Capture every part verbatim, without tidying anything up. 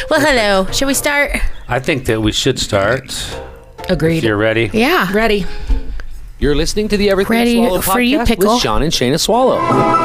Well, hello. Should we start? I think that we should start. Agreed. If you're ready. Yeah. Ready. You're listening to the Everything Ready Swallow for podcast you, Pickle. with Sean and Shayna Swallow.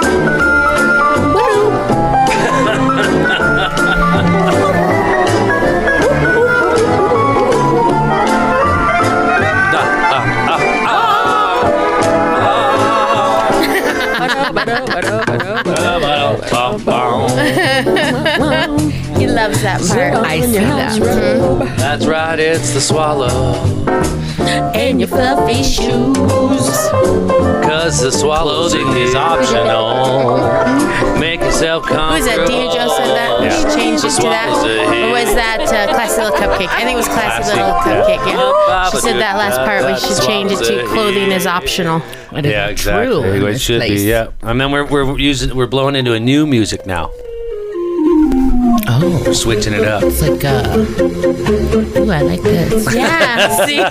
He loves that part. I see that. Mm-hmm. That's right, it's the swallow. And your fluffy shoes. Cause the swallowing is optional. Make yourself comfortable. Who is that? Dean Joe said that? We Yeah. should change it to that. Or was that uh, Classy Little Cupcake? I think it was Classy Classy, Little yeah. Cupcake, yeah. She said that last part. We should change it to clothing is optional. It is Yeah, exactly. true in It this should place. be. Yeah, and then we're we're using we're blowing into a new music now. Oh, We're switching it up. it's like, uh, ooh, I like this. Yeah, see?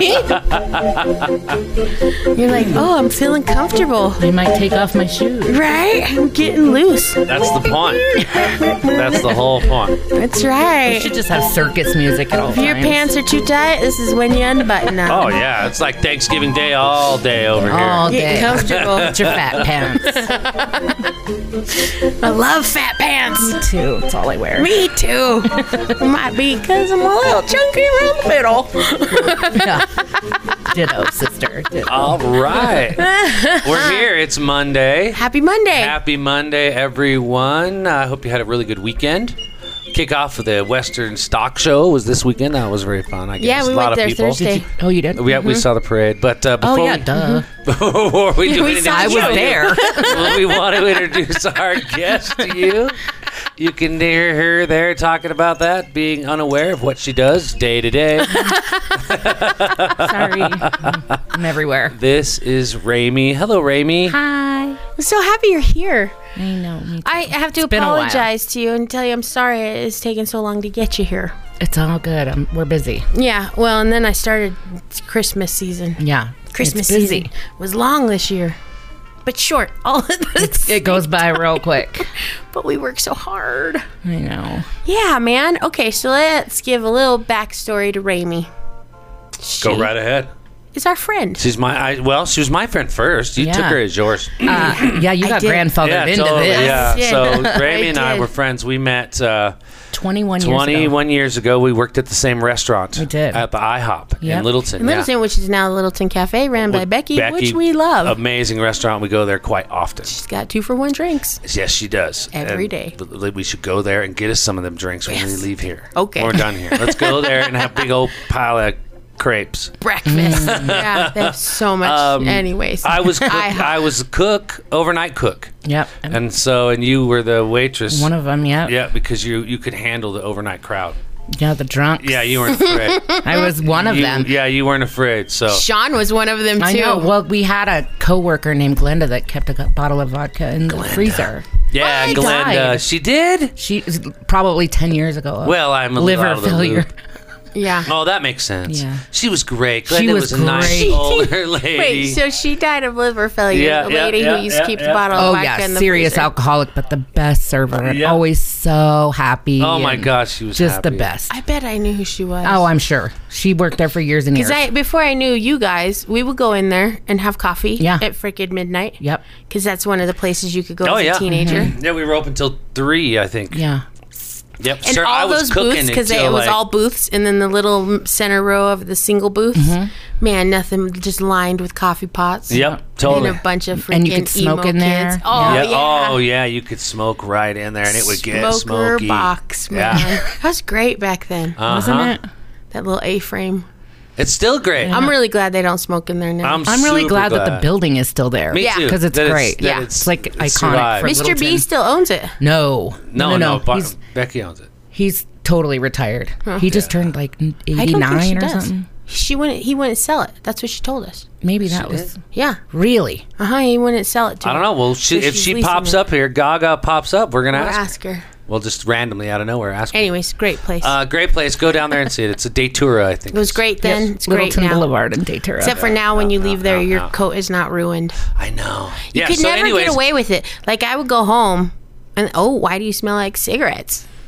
You're like, oh, I'm feeling comfortable. I might take off my shoes. Right? I'm getting loose. That's the point. That's the whole point. That's You right. should just have circus music at all If your times. pants are too tight, this is when you unbutton them. Oh yeah, it's like Thanksgiving Day all day over all here. Get day. comfortable. It's your fat pants. I love fat pants. Me too. That's all I wear. Me too. Might be because I'm a little chunky around the middle. Yeah. Ditto, sister. Ditto. All right, we're here. It's Monday. Happy Monday. Happy Monday, everyone. I hope you had a really good weekend. Kick off of the Western Stock Show was this weekend. That was very fun. I guess Yeah, we a lot went of there people. Thursday. Did you, oh, you did? We, we saw the parade, but uh, Oh, before, yeah, we, duh. before we do We anything, saw I was you. there. well, we want to introduce our guest to you. You can hear her there talking about that, being unaware of what she does day to day. Sorry. I'm everywhere. This is Rami. Hello, Rami. Hi. I'm so happy you're here. I know. Me too. I have to It's been a while. apologize to you and tell you I'm sorry it's taken so long to get you here. It's all good. I'm, we're busy. Yeah, well, and then I started Christmas season. Yeah. Christmas it's busy. season was long this year, but short. All at the It goes by real quick. But we work so hard. I know. Yeah, man. Okay, so let's give a little backstory to Rami. Go right ahead. Is our friend. She's my. I, well, she was my friend first. You Yeah. took her as yours. Uh, yeah, you I got did. grandfathered yeah, into totally. this. Yeah. Yeah. So I Rami and I did. were friends. We met uh, twenty-one years ago. twenty-one years ago. We worked at the same restaurant. We did. At the IHOP in Yep. Littleton. In Littleton, yeah. which is now Littleton Cafe, ran by With Becky, which we love. Amazing restaurant. We go there quite often. She's got two for one drinks. Yes, she does. Every And day. l- l- We should go there and get us some of them drinks when we Yes. leave here. Okay. When we're done here. Let's go there and have a big old pile of crepes. Breakfast. yeah, they have so much. Um, Anyways. I was cook, IHOP. I was a cook, overnight cook. Yep. And so, and you were the waitress. One of them, yeah. Yeah, because you you could handle the overnight crowd. Yeah, the drunks. Yeah, you weren't afraid. I was one of You- them. Yeah, you weren't afraid. So Sean was one of them, too. I know. Well, we had a coworker named Glenda that kept a bottle of vodka in the freezer. yeah, I Glenda, died. she did. She probably ten years ago. Well, I'm a liver little out of the failure. loop. Yeah. Oh, that makes sense. Yeah. She was great. Glenda She was, was a nice great. older lady. Wait, so she died of liver failure. Yeah, the yeah, lady yeah, who used yeah, to keep yeah. the bottle of Oh vodka yeah, in the serious freezer. alcoholic, but the best server. And Yeah. always so happy. Oh my and gosh, she was just happy. the best. I bet I knew who she was. Oh, I'm sure she worked there for years and years. Because I, before I knew you guys, we would go in there and have coffee Yeah. at frickin' midnight. Yep. Because that's one of the places you could go Oh as yeah, a teenager. Yeah, we were open till three, I think. Yeah. Yep. And Sir, all I was those cooking booths, because until, it was like, all booths, and then the little center row of the single booths. Mm-hmm. Man, nothing just lined with coffee pots. Yep, totally. And a bunch of freaking And you could smoke emo in there. kids. Oh, yeah. yeah. Oh yeah, you could smoke right in there, and it would get Smoker smoky. box, man. Yeah. That was great back then. Uh-huh. Wasn't it? That little A-frame. It's still great. I'm really glad they don't smoke in there now. I'm, I'm really super glad, that the building is still there. Me Yeah. too. Because it's That great. that Yeah. It's like it iconic survived. for Mister B Littleton. still owns it. No. No, no, no, no. Bar- He's Becky owns it. he's totally retired. He just turned like I don't think she eighty-nine or does. something. She wouldn't. He wouldn't sell it. That's what she told us. Maybe that was Yeah. really. Uh huh. He wouldn't sell it to I don't her. know. Well, she, So if she's she leasing pops it. up here, Gaga pops up, we're gonna We'll ask. ask her. We'll just randomly out of nowhere ask. her. Anyways, great place. Uh, great place. Go down there and see it. It's a Datura, I think. it was great then. It's great Littleton now. Boulevard in Datura. Except for now, when you leave there, no, your no. coat is not ruined. I know. You yeah. could so never anyways, get away with it. Like I would go home, and oh, why do you smell like cigarettes?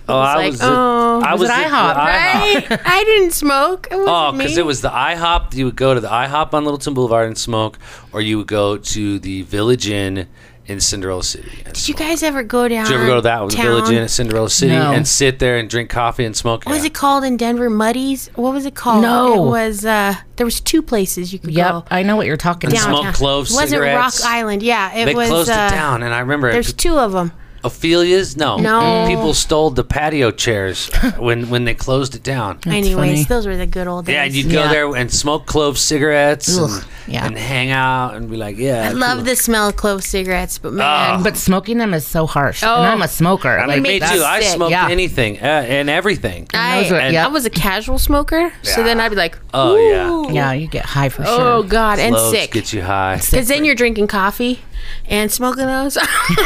Oh, was I like, was. oh, I Was was it at IHOP? the right? I didn't smoke. It wasn't Oh, me. because it was the IHOP. You would go to the IHOP on Littleton Boulevard and smoke, or you would go to the Village Inn in Cinderella City. and Did you smoke. guys ever go down? Did you ever go to that one, the Village Inn at Cinderella City, No. and sit there and drink coffee and smoke? What was Yeah. it called in Denver? Muddy's? What was it called? No. It was, uh, there was two places you could Yep, go. I know what you're talking And about. smoke Downtown. clove It wasn't Rock cigarettes. Island. Yeah, it They was. closed uh, it down, and I remember There's two of them. Ophelia's. No, No. people stole the patio chairs when when they closed it down. Anyways, funny. those were the good old days. Yeah, and you'd go Yeah. there and smoke clove cigarettes Ugh, and, yeah. and hang out and be like, yeah. I love the smell of clove cigarettes, but man, But smoking them is so harsh. Oh. And I'm a smoker. I like, mean, me makes too. you I sick. smoked Yeah. anything uh, and everything. I, those are- I yeah. was a casual smoker, so then I'd be like, Oh, yeah. "Ooh." yeah, you get high for Oh sure. God, and Cloves sick. get you high. Because then you're drinking coffee and smoking those.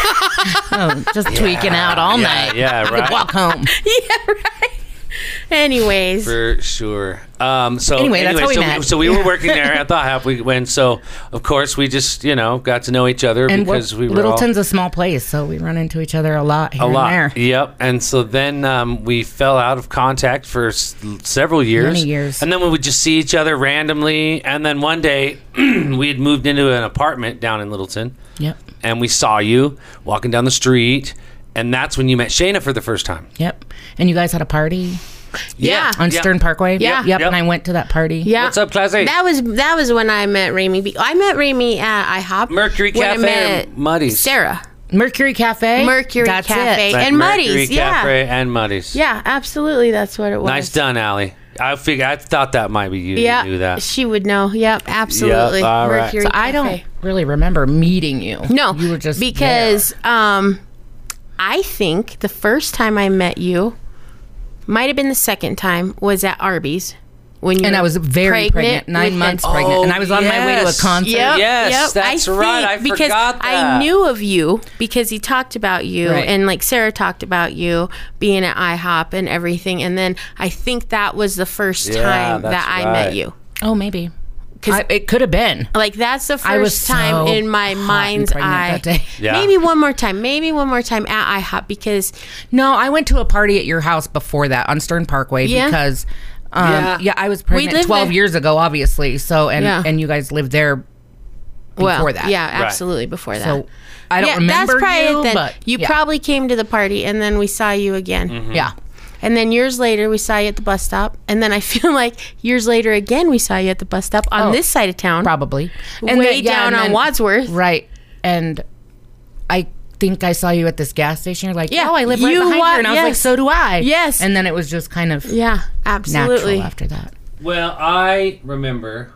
Oh, just tweaking out all Yeah, night. yeah, I could right. walk home. yeah, right. Anyways, For sure. Um, so Anyway, that's how we so, met. so we were working there at the IHOP. We went. So of course we just you know got to know each other And because we're- we were Littleton's all, a small place, so we run into each other a lot here a lot. and there. Yep. And so then um, we fell out of contact for s- several years. Many years. And then we would just see each other randomly. And then one day we had moved into an apartment down in Littleton, Yep. and we saw you walking down the street. And that's when you met Shayna for the first time. Yep. And you guys had a party yeah. on Yeah. Stern Parkway? Yeah. Yep. Yep. And I went to that party. Yeah. What's up, Class A? That was that was when I met Rami. Be- I met Rami at IHOP. Mercury when I Cafe met or Muddy's? Sarah. Mercury Cafe. Mercury That's Cafe. It. Right, and Mercury Muddy's, yeah. Cafe and Muddy's. Yeah, absolutely. That's what it was. Nice done, Allie. I figure I thought that might be you. Yeah, You knew that. she would know. Yep, absolutely. Yep, all right. Mercury So I don't Cafe. really remember meeting you. No, You were just because um, I think the first time I met you might have been the second time was at Arby's when you And were I was very pregnant, nine with months Henson. pregnant. and I was on my way to a yes. concert. Yep, Yes, yep. that's I right. I think because forgot I that. knew of you because he talked about you Right. and like Sarah talked about you being at IHOP and everything. And then I think that was the first Yeah, time that's that I right. met you. Oh, maybe. 'Cause- I, it could have been. Like that's the I was first time so in my hot and mind's pregnant eye. that day. Yeah. Maybe one more time. Maybe one more time at IHOP because No, I went to a party at your house before that on Stern Parkway Yeah. because, um, Yeah. yeah. I was pregnant lived twelve there. years ago, obviously. So, and Yeah. and you guys lived there before well, that. yeah, absolutely before that. So I don't yeah, remember that's probably you, it then. but you yeah. probably came to the party and then we saw you again. Mm-hmm. yeah. And then years later, we saw you at the bus stop. And then I feel like years later again, we saw you at the bus stop on Oh, this side of town. Probably. Way then- yeah, down and on then- Wadsworth. Right. And I think I saw you at this gas station. You're like, Yeah, oh, I live right you behind wa- here. And I was like, yes. so do I. Yes. And then it was just kind of Yeah, absolutely. natural after that. Well, I remember.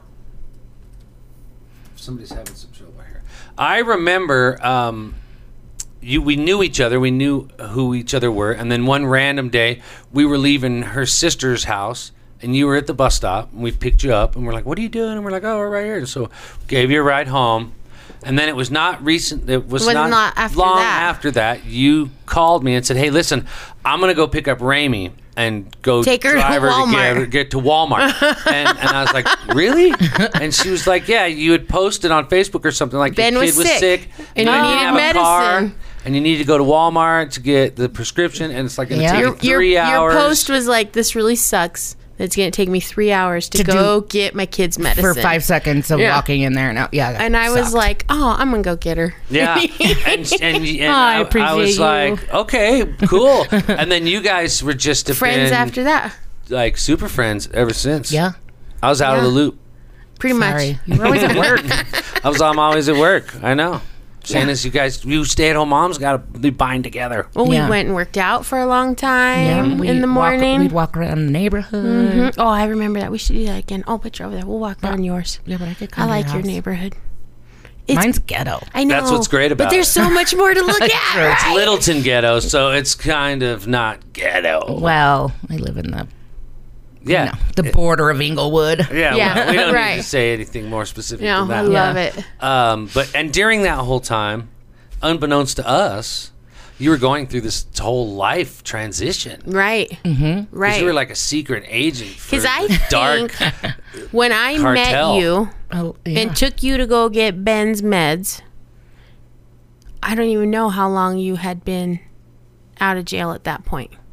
Somebody's having some trouble here. I remember um, you. We knew each other. We knew who each other were. And then one random day, we were leaving her sister's house, and you were at the bus stop. And we picked you up, and we're like, "What are you doing?" And we're like, "Oh, we're right here." And so gave you a ride home. And then it was not recent. It was It was not, not after long that. after that. You called me and said, "Hey, listen, I'm gonna go pick up Rami and go Take her to drive her Walmart." get, get to Walmart." and, and I was like, "Really?" And she was like, "Yeah, you had posted on Facebook or something like Ben your was kid was sick, sick, and you you didn't needed have a car, medicine. and you need to go to Walmart to get the prescription, and it's like going to Yeah. take Your, you your, three your hours." post was like, this really sucks. It's going to take me three hours to, To go get my kid's medicine. For five seconds of Yeah. walking in there. Now, yeah. that And I was sucked. like, oh, I'm going to go get her. Yeah, and, and, and Oh, I I, I appreciate was you. like, "Okay, cool." And then you guys were just have Friends been, after that. like super friends ever since. yeah. I was out of Yeah. the loop. Pretty Sorry. much. You were always at work. I was. I'm always at work. I know. Saying this, you guys, you stay-at-home moms got to be bind together. Well, we Yeah. went and worked out for a long time Yeah, in the walk- morning. we'd walk around the neighborhood. Mhm. Oh, I remember that. We should do that again. Oh, put you over there. We'll walk around yours. Yeah, but I could I come to like your your house. neighborhood. It's, Mine's ghetto. I know. That's what's great about But there's it. so much more to look at. It's right? Littleton ghetto, so it's kind of not ghetto. Well, I live in the Yeah. you know, the border of Inglewood. Yeah, Yeah, well, we don't need right. to say anything more specific No, than I that. love Yeah. it. Um, but and during that whole time, unbeknownst to us, you were going through this whole life transition. Right. Mm-hmm. 'Cause Right. You were like a secret agent for Because I the dark. think when I cartel. met you Oh, yeah. and took you to go get Ben's meds, I don't even know how long you had been out of jail at that point.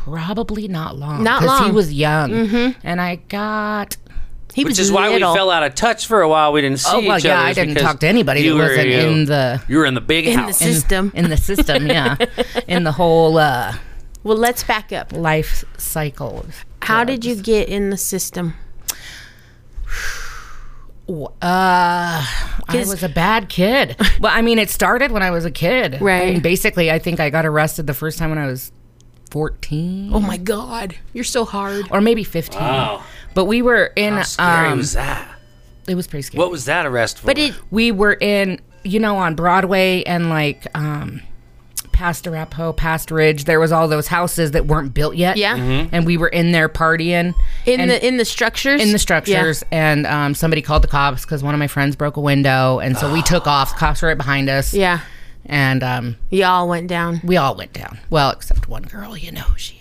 Probably not long. Not 'cause long. he was young. Mm-hmm. And I got... He Which was is why little. we fell out of touch for a while. We didn't see Oh, well, each yeah, other. I didn't because talk to anybody you that were, wasn't you, in the... You were in the big In the house. system. In the system, yeah. In the whole uh, Well, let's back up. life cycle. of How did you drugs. get in the system? Uh, I 'Cause- was a bad kid. Well, I mean, it started when I was a kid. Right. I mean, basically, I think I got arrested the first time when I was fourteen. Oh my God, you're so hard. Or maybe fifteen. Wow. But we were in... How scary um, was that? It was pretty scary. What was that arrest for? But it, We were in, you know, on Broadway and like um, past Arapahoe, past Ridge. There was all those houses that weren't built yet. yeah, Mm-hmm. And we were in there partying. in and the in the structures. in the structures, and um, somebody called the cops because one of my friends broke a window, and so we took off. Cops were right behind us. Yeah, And um, yeah. Y'all went down. we all went down. Well, except one girl. You know who she is.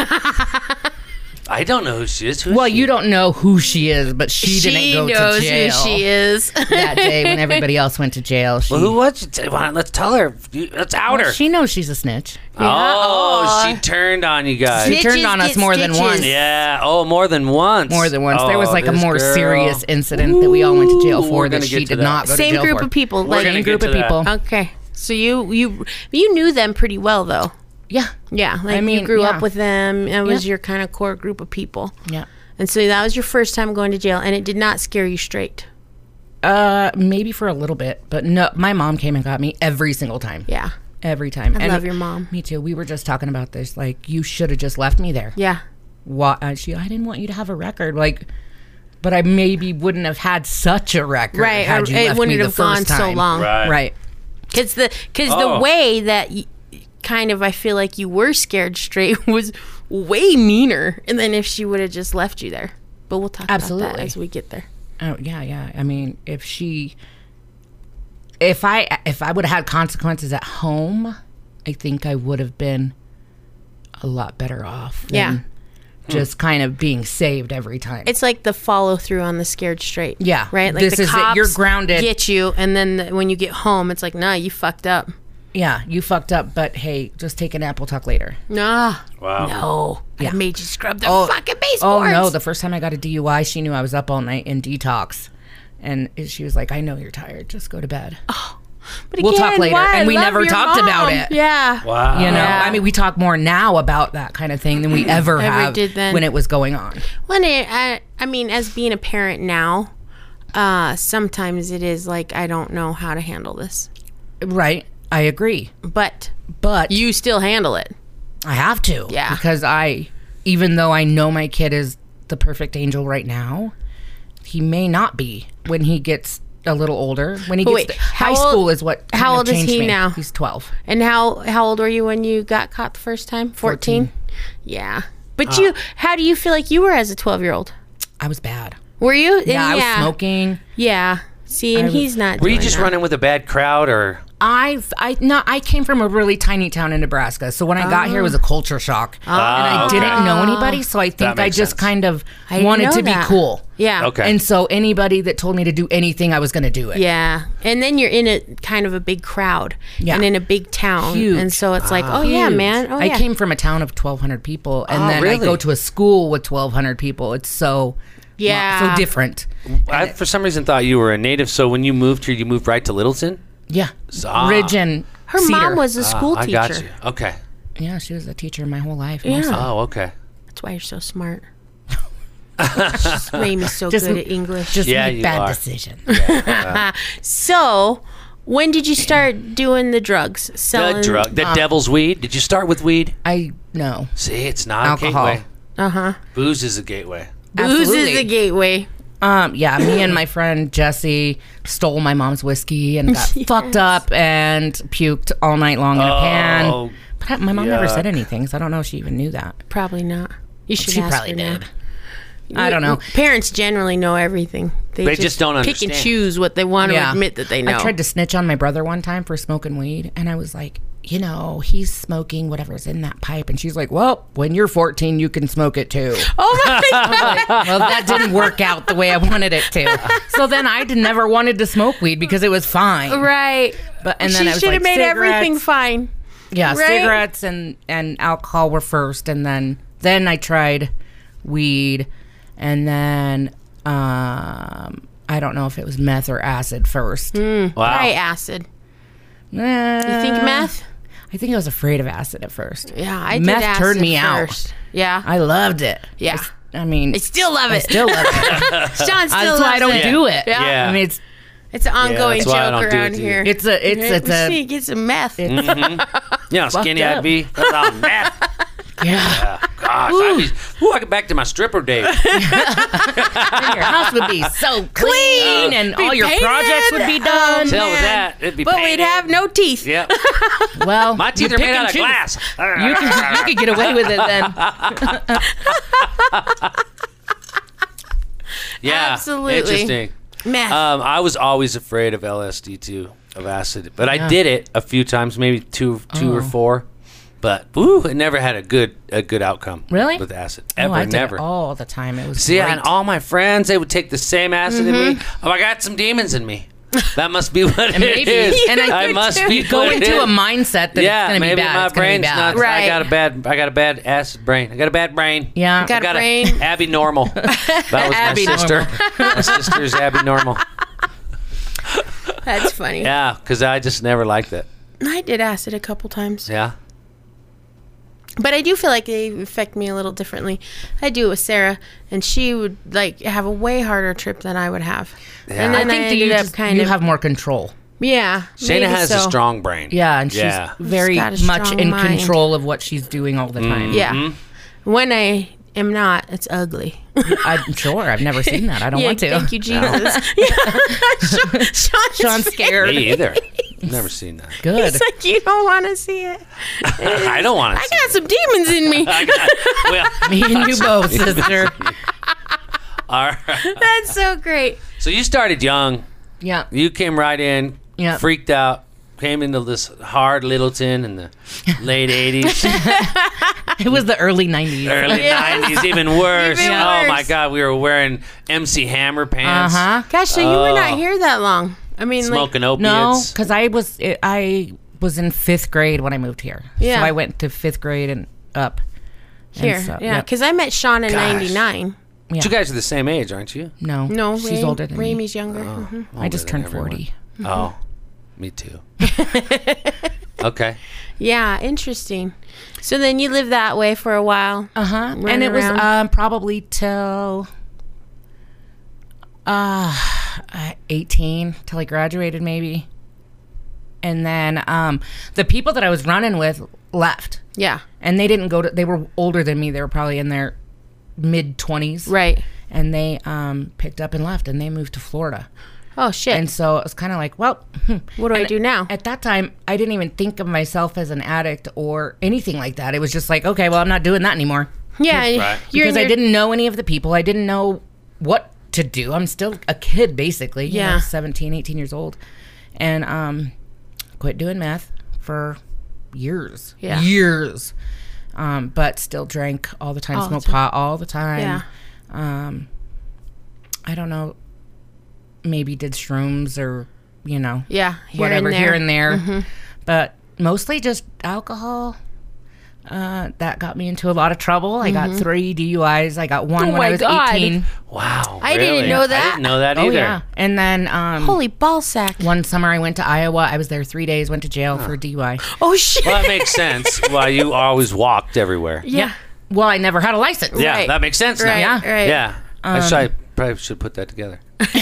I don't know who she is. Who is Well, she? you don't know who she is, but she, didn't go knows to jail who she is. that day when everybody else went to jail. She, Well, who was it? Why not- Let's tell her. You- Let's out her. she knows she's a snitch. Oh, she turned on you guys. She turned Snitches on us get more than stitches. once. Yeah. Oh, more than once. More than once. there was Oh, like a this more girl. serious incident that we all went to jail Ooh, for we're that gonna she get to did that. not go to Same jail group for. of people. We're Like gonna Same get group to of that. people. okay, so you you you knew them pretty well though. Yeah. Yeah, like I mean, you grew yeah. up with them. It was Yeah. your kind of core group of people. Yeah. And so that was your first time going to jail, and it did not scare you straight. Uh, maybe for a little bit, but no, my mom came and got me every single time. Yeah, Every time. I love your mom. Me too. We were just talking about this. Like, you should have just left me there. Yeah, Why? Uh, she, I didn't want you to have a record. Like, but I maybe wouldn't have had such a record. right. Had Or you it left wouldn't me the have gone first so time. long. Right. Right. Because the because Oh. the way that y- kind of I feel like you were scared straight was way meaner than if she would have just left you there. But we'll talk about that Absolutely. as we get there. Oh yeah, yeah. I mean, if she, if I, if I would have had consequences at home, I think I would have been a lot better off. Than Yeah. Just kind of being saved every time. It's like the follow through on the scared straight. Yeah. Right. Like This the is it. cops You're grounded. Get you, and then the, when you get home, it's like, nah, you fucked up. yeah, you fucked up, but hey, just take an apple talk later. Nah. Wow. No. Yeah. I made you scrub the Oh, fucking Oh baseboards. no! The first time I got a D U I, she knew I was up all night in detox, and she was like, "I know you're tired. Just go to bed." But we'll talk again, later. why? I And we love never your talked about mom. it. Yeah. Wow. You know, Yeah. I mean, we talk more now about that kind of thing than we ever, Ever have did then. when it was going on. When it, I, I mean, as being a parent now, uh, sometimes it is like I don't know how to handle this, Right? I agree, but but you still handle it. I have to. Yeah. Because I, even though I know my kid is the perfect angel right now, he may not be when he gets a little older. When he But gets wait, to, high how old- school is what kind how of old is changed he me. now? He's twelve. And how how old were you when you got caught the first time? Fourteen. Yeah. But you, how do you feel like you were as a twelve year old? I was bad. Were you? Yeah, I was smoking. Yeah. See, and was- he's not. Were you doing just that. running with a bad crowd, or I've I no I came from a really tiny town in Nebraska, so when I got here it was a culture shock, and I okay. didn't know anybody, so I think I makes just sense. kind of I didn't wanted know to be that. cool. Yeah. Okay. And so anybody that told me to do anything, I was going to do it. Yeah. And then you're in a kind of a big crowd Yeah. and in a big town. Huge. And so it's like, oh, yeah, Huge. man. Oh, I yeah. came from a town of twelve hundred people, and Oh, then I really? go to a school with twelve hundred people. It's so Yeah. so different. I for some reason thought you were a native. So when you moved here, you moved right to Littleton. Yeah, Ah. Ridge and Her Cedar. mom was a school Ah, I teacher. got you. Okay. Yeah, she was a teacher my whole life. Yeah. mostly. Oh, okay. That's why you're so smart. Just made me so Just- good at English. Just Yeah, make you bad are. decisions. So, when did you start doing the drugs? Selling The drug, the devil's weed. Did you start with weed? I know. See, it's not Alcohol. a gateway. Uh huh. Booze is a gateway. Booze is Absolutely. the gateway. Um, yeah, me and my friend Jesse stole my mom's whiskey and got fucked up and puked all night long in a Oh, pan. But I, my mom never yuck. said anything, so I don't know if she even knew that. Probably not. You should She ask probably her now. did. I don't know. Parents generally know everything. They just don't pick and understand. choose what they want to admit that they know. I tried to snitch on my brother one time for smoking weed, and I was like, you know, he's smoking whatever's in that pipe. And she's like, well, when you're fourteen, you can smoke it too. Oh my god! Well, that didn't work out the way I wanted it to. So then I did, never wanted to smoke weed because it was fine. Right. But and then She I was should like, have made everything cigarettes. fine. Yeah, Right? cigarettes and, and alcohol were first, and then then I tried weed, and then um, I don't know if it was meth or acid first. Mm, Wow. Try acid. You You think meth? I think I was afraid of acid at first. Yeah, I Meth did acid turned me first. Yeah. I loved it. Yeah. I mean, I still love it. still love it. Sean still That's loves why I don't it. do it. Yeah. Yeah. I mean, it's It's an ongoing that's why I joke don't do it around to you. here. it's a it's it's we a see, get some meth. Yeah, skinny up. I'd be. That's all meth. yeah. Gosh, I'd be. Ooh, I get back to my stripper days. And your house would be so clean, and Be all your painted. projects would be done. Tell with man. that, it'd be. But painted. we'd have no teeth. Yep. Well, My teeth you are pick made and out of choose. glass. You can you could get away with it then. Yeah. Absolutely. Interesting. Meth. Um, I was always afraid of L S D too, of acid, but I Yeah. did it a few times, maybe two, two or Oh. four. But woo, it never had a good a good outcome. Really? With acid, Oh, ever, I did never. it all the time. It was See, great. and all my friends, they would take the same acid in me. Oh, I got some demons in me. That must be what it maybe. is. And I I think must too. be you go what it into is. a mindset that yeah, it's going to be maybe bad. my it's gonna be brain's bad. not. I Right. got a bad. I got a bad acid brain. I got a bad brain. Yeah. Got I got a brain. Abby Normal. That was Abby my sister. My sister's Abby Normal. That's funny. Yeah, because I just never liked it. I did acid a couple times. Yeah. But I do feel like they affect me a little differently. I do it with Sarah, and she would like have a way harder trip than I would have. Yeah. And I then I, think that ended you, up just, kind you of have more control. yeah. Shayna maybe has so. a strong brain. Yeah, and she's Yeah. very got a much strong in mind. control of what she's doing all the time. Yeah. Mm-hmm. When I am not, it's ugly. I'm sure. I've never seen that. I don't yeah, want to. Thank you, Jesus. Yeah. Sean, Sean's Sean's scared. Me either. Never seen that. Good. It's like you don't want to see it. I don't want to. I got some demons in me. I got, well, Me and you both, sister. all right. That's so great. So you started young. Yeah. You came right in. Yeah. Freaked out. Came into this hard Littleton in the late eighties, It was the early nineties. early Yeah. nineties, even worse. Even Oh my worse. God, we were wearing M C Hammer pants, Uh huh. Gosh, so you were Oh. not here that long. I mean, smoking No, opiates. because I was I was in fifth grade when I moved here. Yeah. So I went to fifth grade and up. like here. And so- yeah, yep. because I met Sean in Gosh. ninety-nine. But you guys are the same age, aren't you? No, No, she's Ray- older than me. Ramey's younger. Mhm. I just Older than turned everyone. forty. Oh, me too. Okay. Yeah, interesting. So then you lived that way for a while. Uh huh. Running And it was around. um, probably till uh, uh, eighteen, till I graduated, maybe. And then um, the people that I was running with left, Yeah, and they didn't go to. They were older than me. They were probably in their mid twenties, right. and they um, picked up and left, and they moved to Florida. Oh shit. And so it was kind of like, well, hmm. what do I And do now? At that time, I didn't even think of myself as an addict or anything like that. It was just like, okay, well, I'm not doing that anymore. Yeah, Right. you're in Because I your- didn't know any of the people. I didn't know what to do. I'm still a kid, basically. you Yeah. know, seventeen, eighteen years old. And um, quit doing meth for years. Yeah. Years. Um, but still drank all the time, All the smoked time. pot all the time. Yeah. Um, I don't know. Maybe did shrooms or, you know, Yeah, here whatever and there. here and there. Mm-hmm. But mostly just alcohol. Uh, that got me into a lot of trouble. I got three D U Is. I got one Mm-hmm. Oh when my I was God. eighteen. Wow. I didn't really? know that. I didn't know that Oh either. yeah. And then um, Holy ball sack. one summer I went to Iowa. I was there three days. Went to jail for D U I. Oh shit. Well, that makes sense. Why you always walked everywall. yeah. Well, I never had a license. Yeah, Right. that makes sense Right. now. Yeah. Right. Yeah. I, should, I probably should put that together.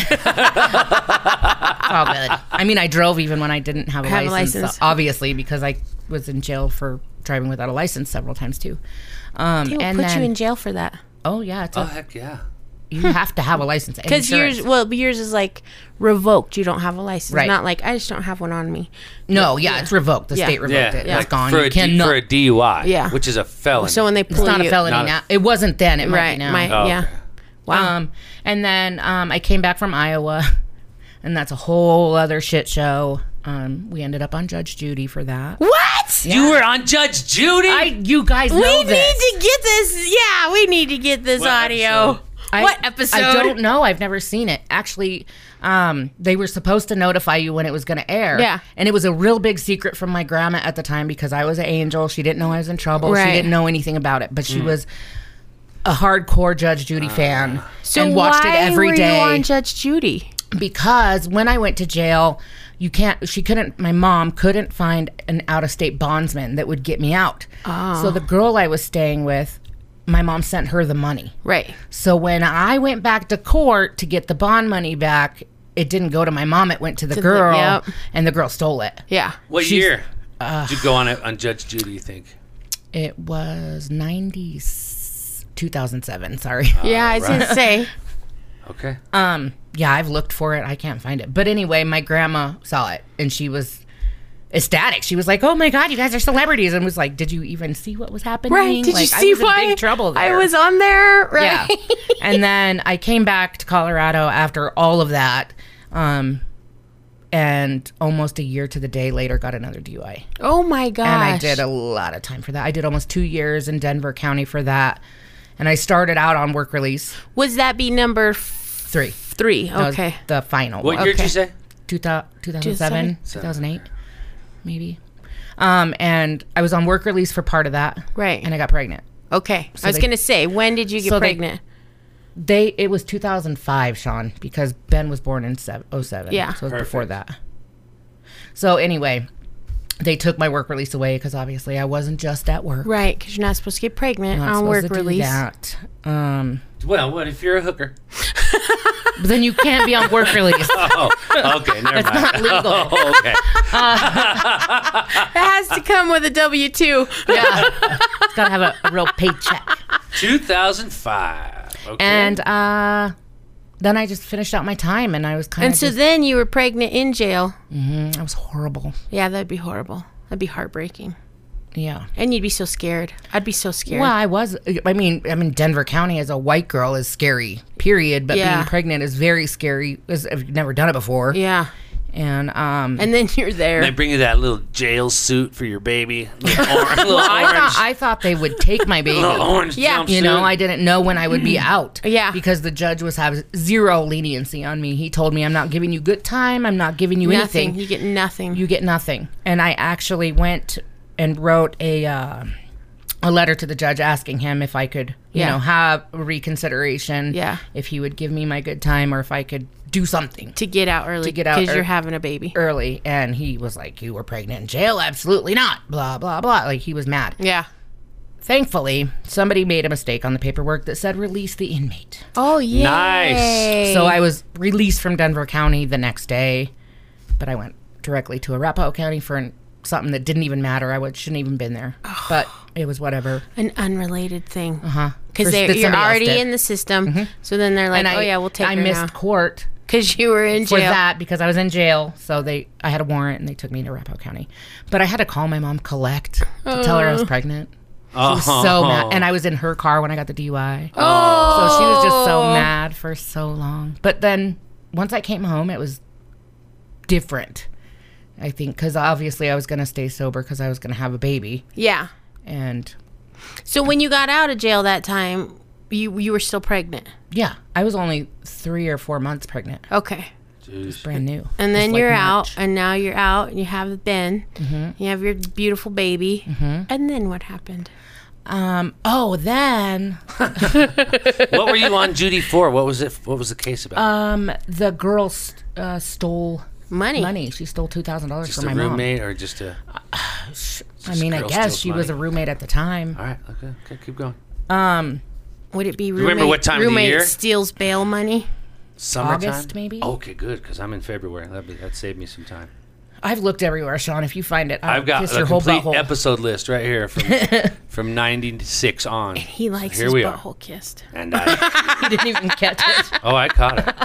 It's all good. I mean, I drove even when I didn't have a Have a license, license. obviously, because I was in jail for driving without a license several times too. Um, They will and put then, you in jail for that. oh yeah, it's Oh, a, heck yeah. you have to have a license and Because insurance. yours, well, yours is like revoked. You don't have a license. Right. Not like I just don't have one on me. No, yeah, it's revoked. The Yeah. state revoked Yeah, it. like It's gone. for You a, D, cannot. for a D U I, Yeah. which is a felony. So when they It's pull not you, a felony Not a- now. It wasn't then. It might right? be now. My Oh, yeah. okay. Wow. Um, and then um, I came back from Iowa, and that's a whole other shit show. Um, we ended up on Judge Judy for that. what? You were on Judge Judy? I, you guys We know need this. to get this. Yeah, we need to get this What audio. episode? I, What episode? I don't know. I've never seen it. Actually, um, they were supposed to notify you when it was going to air. Yeah. And it was a real big secret from my grandma at the time because I was an angel. She didn't know I was in trouble. Right. She didn't know anything about it. But she was a hardcore Judge Judy fan So and watched why it every were day. you on Judge Judy? Because when I went to jail, you can't, she couldn't, my mom couldn't find an out-of-state bondsman that would get me out. Oh. So the girl I was staying with, my mom sent her the money. Right. So when I went back to court to get the bond money back, it didn't go to my mom. It went to the To the- girl, yep. and the girl stole it. Yeah. What She's- year did you go on it on Judge Judy? You think? It was ninety, two thousand seven. Sorry. Yeah, I was going to say. Okay. Um, yeah, I've looked for it. I can't find it. But anyway, my grandma saw it, and she was ecstatic. She was like, "Oh my God, you guys are celebrities!" And was like, "Did you even see what was happening? Right. Did like, you see I was why in big trouble there. I was on there? Right. Yeah. And then I came back to Colorado after all of that, um, and almost a year to the day later, got another D U I. Oh my gosh. And I did a lot of time for that. I did almost two years in Denver County for that. And I started out on work release. Was that be number f- Three. three? That was Okay. the final. What one. year did you Okay. say? two thousand seven, two thousand eight, Seven. maybe. Um, and I was on work release for part of that. Right. And I got pregnant. Okay. I was they- going to say, when did you get so they- pregnant? They It was two thousand five, Sean, because Ben was born in seven, oh seven. Yeah. So it was before Perfect. that. So anyway, they took my work release away because obviously I wasn't just at work. Right, because you're not supposed to get pregnant I'm not on supposed work to do release. that. Um, Well, what if you're a hooker? but then you can't be on work release. Oh, okay, never mind. Not legal. Oh, okay. It has to come with a W two. Yeah. It's got to have a, a real paycheck. two thousand five. Okay. And uh, then I just finished out my time, and I was kind And of so then you were pregnant in jail. I was horrible. Yeah, that'd be horrible. That'd be heartbreaking. Yeah. And you'd be so scared. I'd be so scared. Well, I was. I mean, I mean, Denver County as a white girl is scary. Period. But Yeah. being pregnant is very scary. Is I've never done it before. Yeah. And um, And then you're there. they bring you that little jail suit for your baby. Little, or- little I orange, thought I thought they would take my baby. little orange Yeah. jumpsuit. You know, I didn't know when I would be out. Yeah. Because the judge was have zero leniency on me. He told me, "I'm not giving you good time. I'm not giving you nothing. anything. You get nothing. You get nothing." And I actually went and wrote a uh, a letter to the judge asking him if I could, you Yeah. know, have a reconsideration. Yeah. If he would give me my good time or if I could do something to get out early. To get out Because ear- you're having a baby. early. And he was like, "You were pregnant in jail? Absolutely not. Blah, blah, blah." Like, he was mad. Yeah. Thankfully, somebody made a mistake on the paperwork that said release the inmate. Oh, yeah. Nice. So I was released from Denver County the next day, but I went directly to Arapahoe County for an, something that didn't even matter. I would, shouldn't even been there, but it was whatever. An unrelated thing. Uh huh. Because you're already in the system. So then they're like, And I, oh, yeah, we'll take I her missed now. court Because you were in for jail. that because I was in jail. So they, I had a warrant and they took me to Arapahoe County, but I had to call my mom collect to tell her I was pregnant. She was so mad, and I was in her car when I got the D U I. Oh. So she was just so mad for so long. But then once I came home, it was different. I think because obviously I was going to stay sober because I was going to have a baby. Yeah. And So when you got out of jail that time, you you were still pregnant. yeah, I was only three or four months pregnant. Okay. Jeez. Brand new. And Just then like you're March. out, and now you're out, and you have Ben. Mm-hmm. You have your beautiful baby. And then what happened? Um. Oh, then What were you on Judy for? What was it? What was the case about? um the girl st- uh, stole Money. money. She stole two thousand dollars just from a my roommate or just a? mom. I mean, I girl guess steals she was a money? roommate at the time. All right. Okay. Okay. Keep going. Um. Would it be roommate, remember what time of the roommate year? steals bail money? Summertime. August, maybe? Okay. Good. Because I'm in February. That that saved me some time. I've looked everywhere, Sean. If you find it, I'll I've got kiss a your whole complete butthole. episode list right here from from ninety-six on. He likes Here his we are. butthole kissed. And I, You didn't even catch it. oh, I caught it.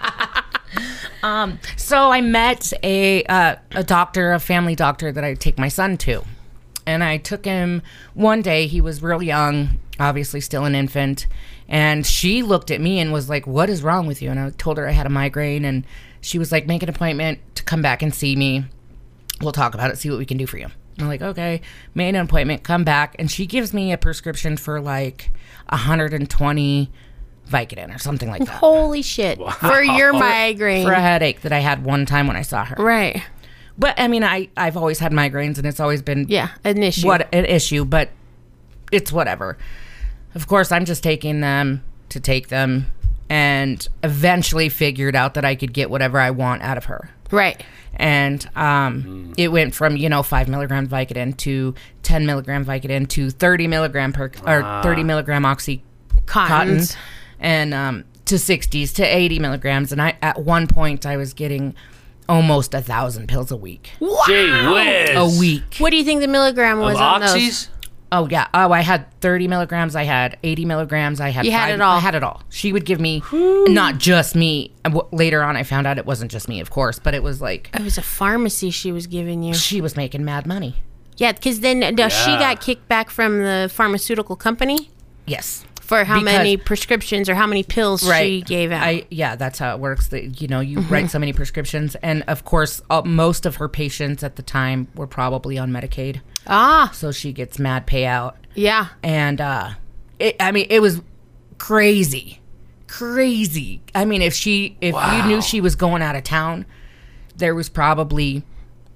So I met a uh, a doctor, a family doctor that I take my son to, and I took him one day. He was real young, obviously still an infant, and she looked at me and was like, "What is wrong with you?" And I told her I had a migraine, and she was like, "Make an appointment to come back and see me. We'll talk about it, see what we can do for you." I'm like, "Okay." Made an appointment, come back, and she gives me a prescription for like one hundred twenty Vicodin or something like that. Holy shit. For your migraine. For a headache that I had one time when I saw her. Right. But I mean, I, I've always had migraines and it's always been Yeah, an issue. what an issue, but it's whatever. Of course, I'm just taking them to take them and eventually figured out that I could get whatever I want out of her. Right. And um, mm. it went from, you know, five milligram Vicodin to ten milligram Vicodin to thirty milligram per, or Ah. thirty milligram Oxy Cottons. Cotton, and um, to sixties to eighty milligrams. And I, at one point, I was getting almost a thousand pills a week. Wow. Gee whiz. A week. What do you think the milligram was Of on those? oxys? Oh yeah. Oh, I had thirty milligrams. I had eighty milligrams. I had. You had five, it all. I had it all. She would give me, not just me. And w- Later on, I found out it wasn't just me, of course, but it was like It was a pharmacy she was giving you. she was making mad money. Yeah, because then uh, she Yeah. got kicked back from the pharmaceutical company Yes. for how Because- many prescriptions or how many pills she gave out. I yeah, that's how it works. That you know, you write so many prescriptions, and of course, uh, most of her patients at the time were probably on Medicaid, ah, so she gets mad payout. yeah. And uh, it, I mean, it was crazy, crazy. I mean, if she, if Wow. you knew she was going out of town, there was probably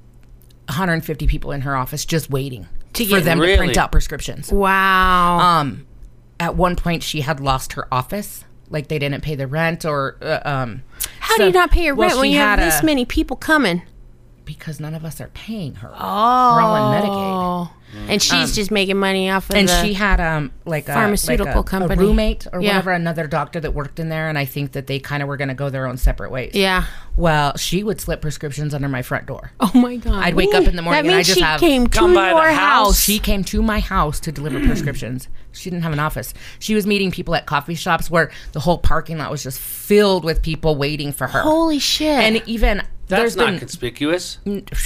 one hundred fifty people in her office just waiting To for get- them to Really? print out prescriptions. Wow. Um, at one point, she had lost her office. Like they didn't pay the rent, or uh, um. how so- do you not pay your well, rent when she you have had this a- many people coming? Because none of us are paying her. Oh. We're all on Medicaid. And she's just making money off of And the... she had um like a pharmaceutical like a, company. a roommate or Yeah. whatever, another doctor that worked in there, and I think that they kind of were going to go their own separate ways. Yeah. Well, she would slip prescriptions under my front door. Oh, my God. I'd wake up in the morning That and I means just she have came to Come by the your house. house. She came to my house to deliver prescriptions. She didn't have an office. She was meeting people at coffee shops where the whole parking lot was just filled with people waiting for her. Holy shit. And even That's there's not been conspicuous.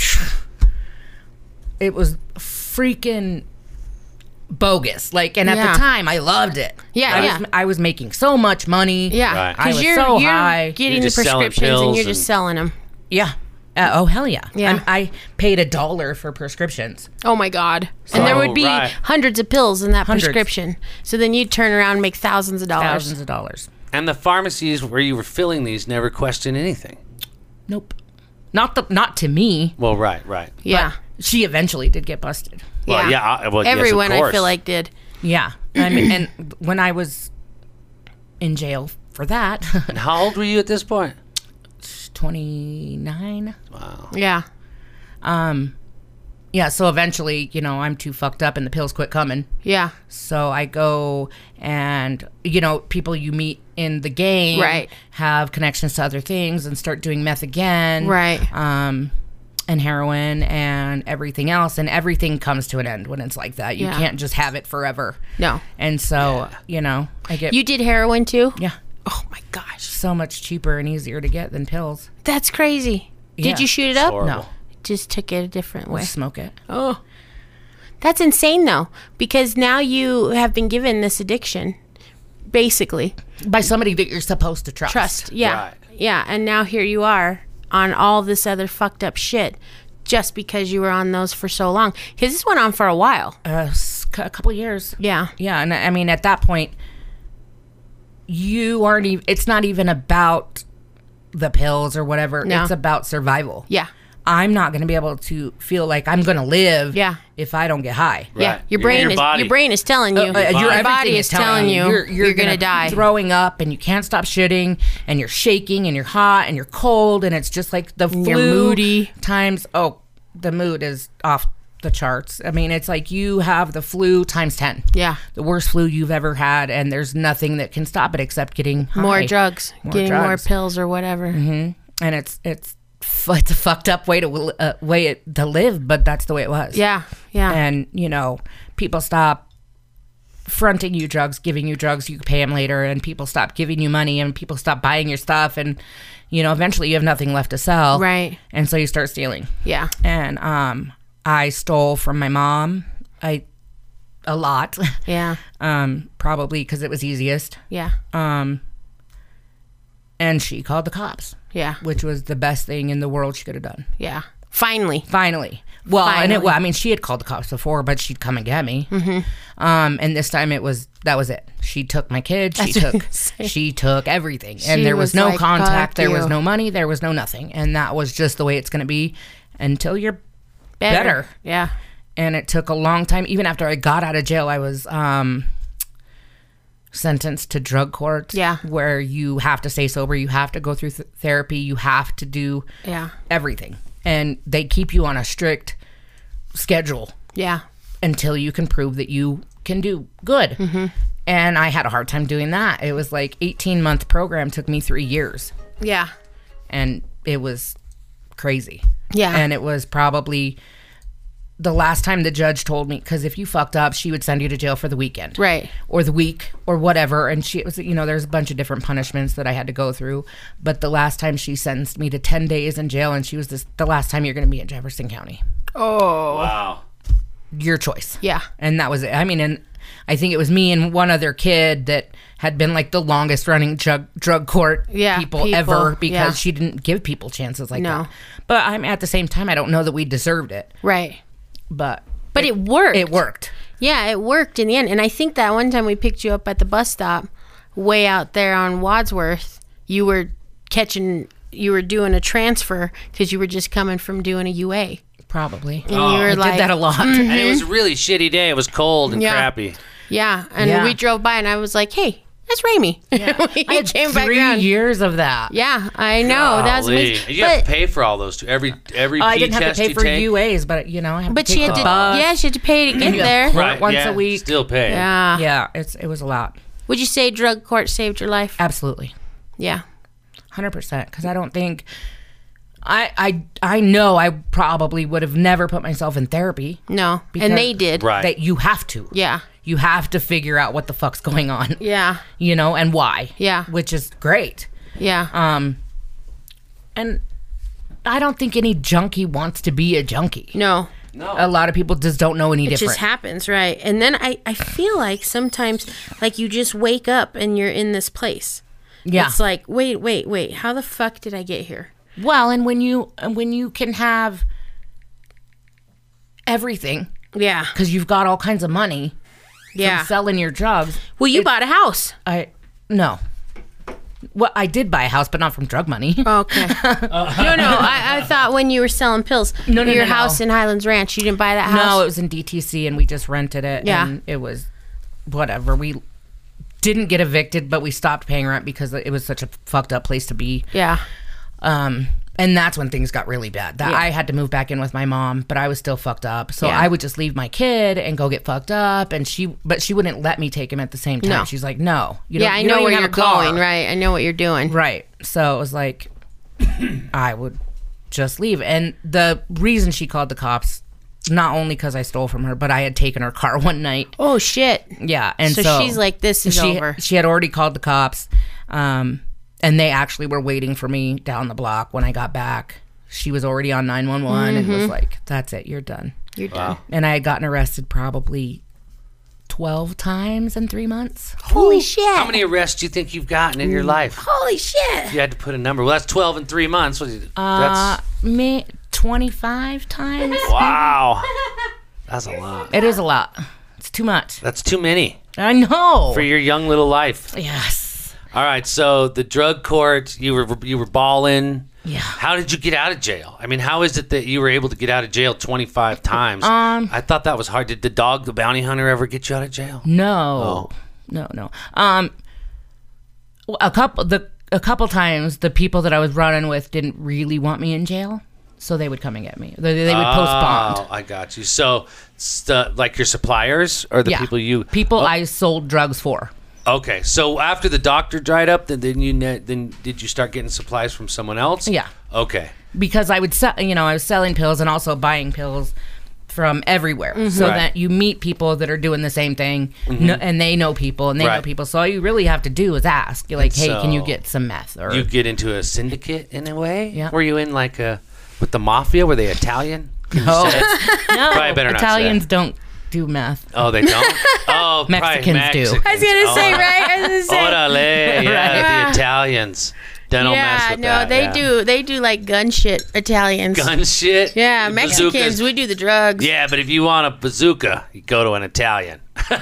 it was freaking bogus. Like, and at Yeah. the time, I loved it. Yeah, I yeah. Was, I was making so much money. yeah. Right. I Because was you're, so you're high. getting You're the just selling prescriptions and pills you're just and- selling them. Yeah. Uh, oh hell yeah. Yeah. I'm- I paid a dollar for prescriptions. Oh my God. And there Oh, would be right. hundreds of pills in that Hundreds. prescription. So then you'd turn around and make thousands of dollars. Thousands of dollars. And the pharmacies where you were filling these never question anything. Nope. Not the not to me. Well, right, right. Yeah. She eventually did get busted. Well, yeah, I- well, yes, of Everyone I course. feel like did. Yeah. I mean, and when I was in jail for that, And how old were you at this point? twenty-nine. Wow. Yeah. Um, yeah. So eventually, you know, I'm too fucked up, and the pills quit coming. Yeah. So I go and, you know, people you meet in the game Right. have connections to other things and start doing meth again. Right. Um, and heroin and everything else. And everything comes to an end when it's like that. You Yeah. can't just have it forever. No. And so, you know, I get, You did heroin too? yeah, Oh my gosh. so much cheaper and easier to get than pills. That's crazy. Yeah. Did you shoot it up? horrible. No, Just took it a different way. smoke it. Oh. That's insane though, because now you have been given this addiction, basically. By somebody that you're supposed to trust. Trust. Yeah. Right. Yeah. And now here you are on all this other fucked up shit just because you were on those for so long. Because this went on for a while. Uh, s- a couple years. Yeah. Yeah, and I mean, at that point, you aren't even, it's not even about the pills or whatever. No. It's about survival. Yeah. I'm not going to be able to feel like I'm going to live Yeah. if I don't get high. Yeah. Right. Your Your- brain your is body. your brain is telling you. Uh, uh, your everything body is telling you you're, you're, gonna, die. throwing up, and you can't stop shitting, and you're shaking, and you're hot, and you're cold, and it's just like the flu you're moody. times. Oh, the mood is off the charts. I mean, it's like you have the flu times ten. Yeah. The worst flu you've ever had, and there's nothing that can stop it except getting high. More drugs, More getting more drugs. pills or whatever. And it's it's f- it's a fucked up way to uh, way it, to live, but that's the way it was. Yeah. Yeah. And you know, people stop fronting you drugs, giving you drugs, you pay them later, and people stop giving you money, and people stop buying your stuff, and you know, eventually you have nothing left to sell. Right. And so you start stealing. Yeah. And um, I stole from my mom. I a lot. Yeah. um, probably because it was easiest. Yeah. Um, and she called the cops, Yeah. which was the best thing in the world she could have done. Yeah. Finally. Finally. Well, and Finally. it, well, I mean, she had called the cops before, but she'd come and get me. Mm-hmm. Um, and this time it was, that was it. She took my kids. She That's what took, I was saying. she took everything. She And there was, was no like, contact. "Fuck There was you." no money. There was no nothing. And that was just the way it's going to be until you're better. Yeah. And it took a long time. Even after I got out of jail, I was um, sentenced to drug court. Yeah. Where you have to stay sober. You have to go through th- therapy. You have to do Yeah. everything. And they keep you on a strict schedule Yeah. until you can prove that you can do good. Mm-hmm. And I had a hard time doing that. It was like eighteen month program, took me three years. Yeah. And it was crazy. Yeah. And it was probably the last time the judge told me, because if you fucked up, she would send you to jail for the weekend. Right. Or the week or whatever. And she it was, you know, there's a bunch of different punishments that I had to go through. But the last time she sentenced me to ten days in jail, and she was this, the last time you're going to be in Jefferson County. Oh. Wow. Your choice. Yeah. And that was it. I mean, and I think it was me and one other kid that had been like the longest running drug drug court Yeah, people, people, ever because yeah. she didn't give people chances like No. that. But I'm at the same time, I don't know that we deserved it. Right. But But it, worked. it worked. Yeah, it worked in the end. And I think that one time we picked you up at the bus stop way out there on Wadsworth, you were catching, you were doing a transfer because you were just coming from doing a U A. Probably. And you were I like, did that a lot. And it was a really shitty day. It was cold and Yeah. crappy. yeah. And Yeah. we drove by and I was like, hey, that's Ramey. we I had came back three around. years of that. Yeah, I know. That's Golly. amazing. You have to But, pay for all those too. Every every I P didn't have test to pay you for take. U As, but you know, I had but to she take had the to, bus. yeah, she had to pay to get you have there. court Right, once yeah, a week. Still pay. Yeah. Yeah, it's it was a lot. Would you say drug court saved your life? Absolutely. Yeah. one hundred percent. Because I don't think... I, I I know I probably would have never put myself in therapy. No. Because- And they did. Right. That you have to. Yeah. You have to figure out what the fuck's going on. Yeah. You know, and why. Yeah. Which is great. Yeah. Um, and I don't think any junkie wants to be a junkie. no. A lot of people just don't know any It different. just happens, right? And then I, I feel like sometimes, like, you just wake up and you're in this place. yeah. It's like, wait, wait, wait. How the fuck did I get here? Well, and when you and when you can have everything Yeah. because you've got all kinds of money Yeah. from selling your drugs. Well, you bought a house. I no. Well, I did buy a house, but not from drug money. Okay. no, no. I, I thought when you were selling pills, No, no, your no, no. house in Highlands Ranch, you didn't buy that house? No, it was in D T C, and we just rented it. Yeah. And it was whatever. We didn't get evicted, but we stopped paying rent because it was such a fucked up place to be. Yeah. Um, and that's when things got really bad. That Yeah. I had to move back in with my mom, but I was still fucked up. So Yeah. I would just leave my kid and go get fucked up, and she, but she wouldn't let me take him at the same time. No. She's like, "No, you Yeah, don't, I you know don't where even you're have a car." going, right? I know what you're doing. Right. So it was like, I would just leave. And the reason she called the cops, not only because I stole from her, but I had taken her car one night. Oh, shit. Yeah, and So so, she's like, this is she, over. She had already called the cops, um, and they actually were waiting for me down the block when I got back. She was already on nine one one and Mm-hmm. was like, "That's it, you're done." You're done. And I had gotten arrested probably twelve times in three months. Holy shit. How many arrests do you think you've gotten in your life? Holy shit. If you had to put a number. Well, that's twelve in three months. What is it? Uh, That's me twenty-five times. wow. That's a lot. It is a lot. It's too much. That's too many I know. for your young little life. Yes. All right, so the drug court, you were you were balling. Yeah. How did you get out of jail? I mean, how is it that you were able to get out of jail twenty-five times? Um, I thought that was hard. Did the dog, the bounty hunter, ever get you out of jail? No. Oh. No, no. Um a couple the a couple times the people that I was running with didn't really want me in jail, so they would come and get me. They, they would post bond. Oh, I got you. So, it's the, like your suppliers or the Yeah. people you people Oh, I sold drugs for. Okay, so after the doctor dried up, then then you ne- then did you start getting supplies from someone else? Yeah. Okay. Because I would sell, you know, I was selling pills and also buying pills from everywhere, so Right. that you meet people that are doing the same thing, no, and they know people, and they know Right. people. So all you really have to do is ask. You're like, And "Hey, can you so get some meth?" Or You get into a syndicate in a way. Yeah. Were you in like a with the mafia? Were they Italian? no, no, Probably better not say. Italians don't do meth. Oh, they don't. Oh, probably Mexicans do. Mexicans. I was going to say, Oh. right? I was going to say. Orale, yeah, Right. the Italians. Then I'll mess Yeah, with no, that. they yeah. do. They do like gun shit. Italians. gun shit. Yeah, The Mexicans. bazookas. We do the drugs. Yeah, but if you want a bazooka, you go to an Italian.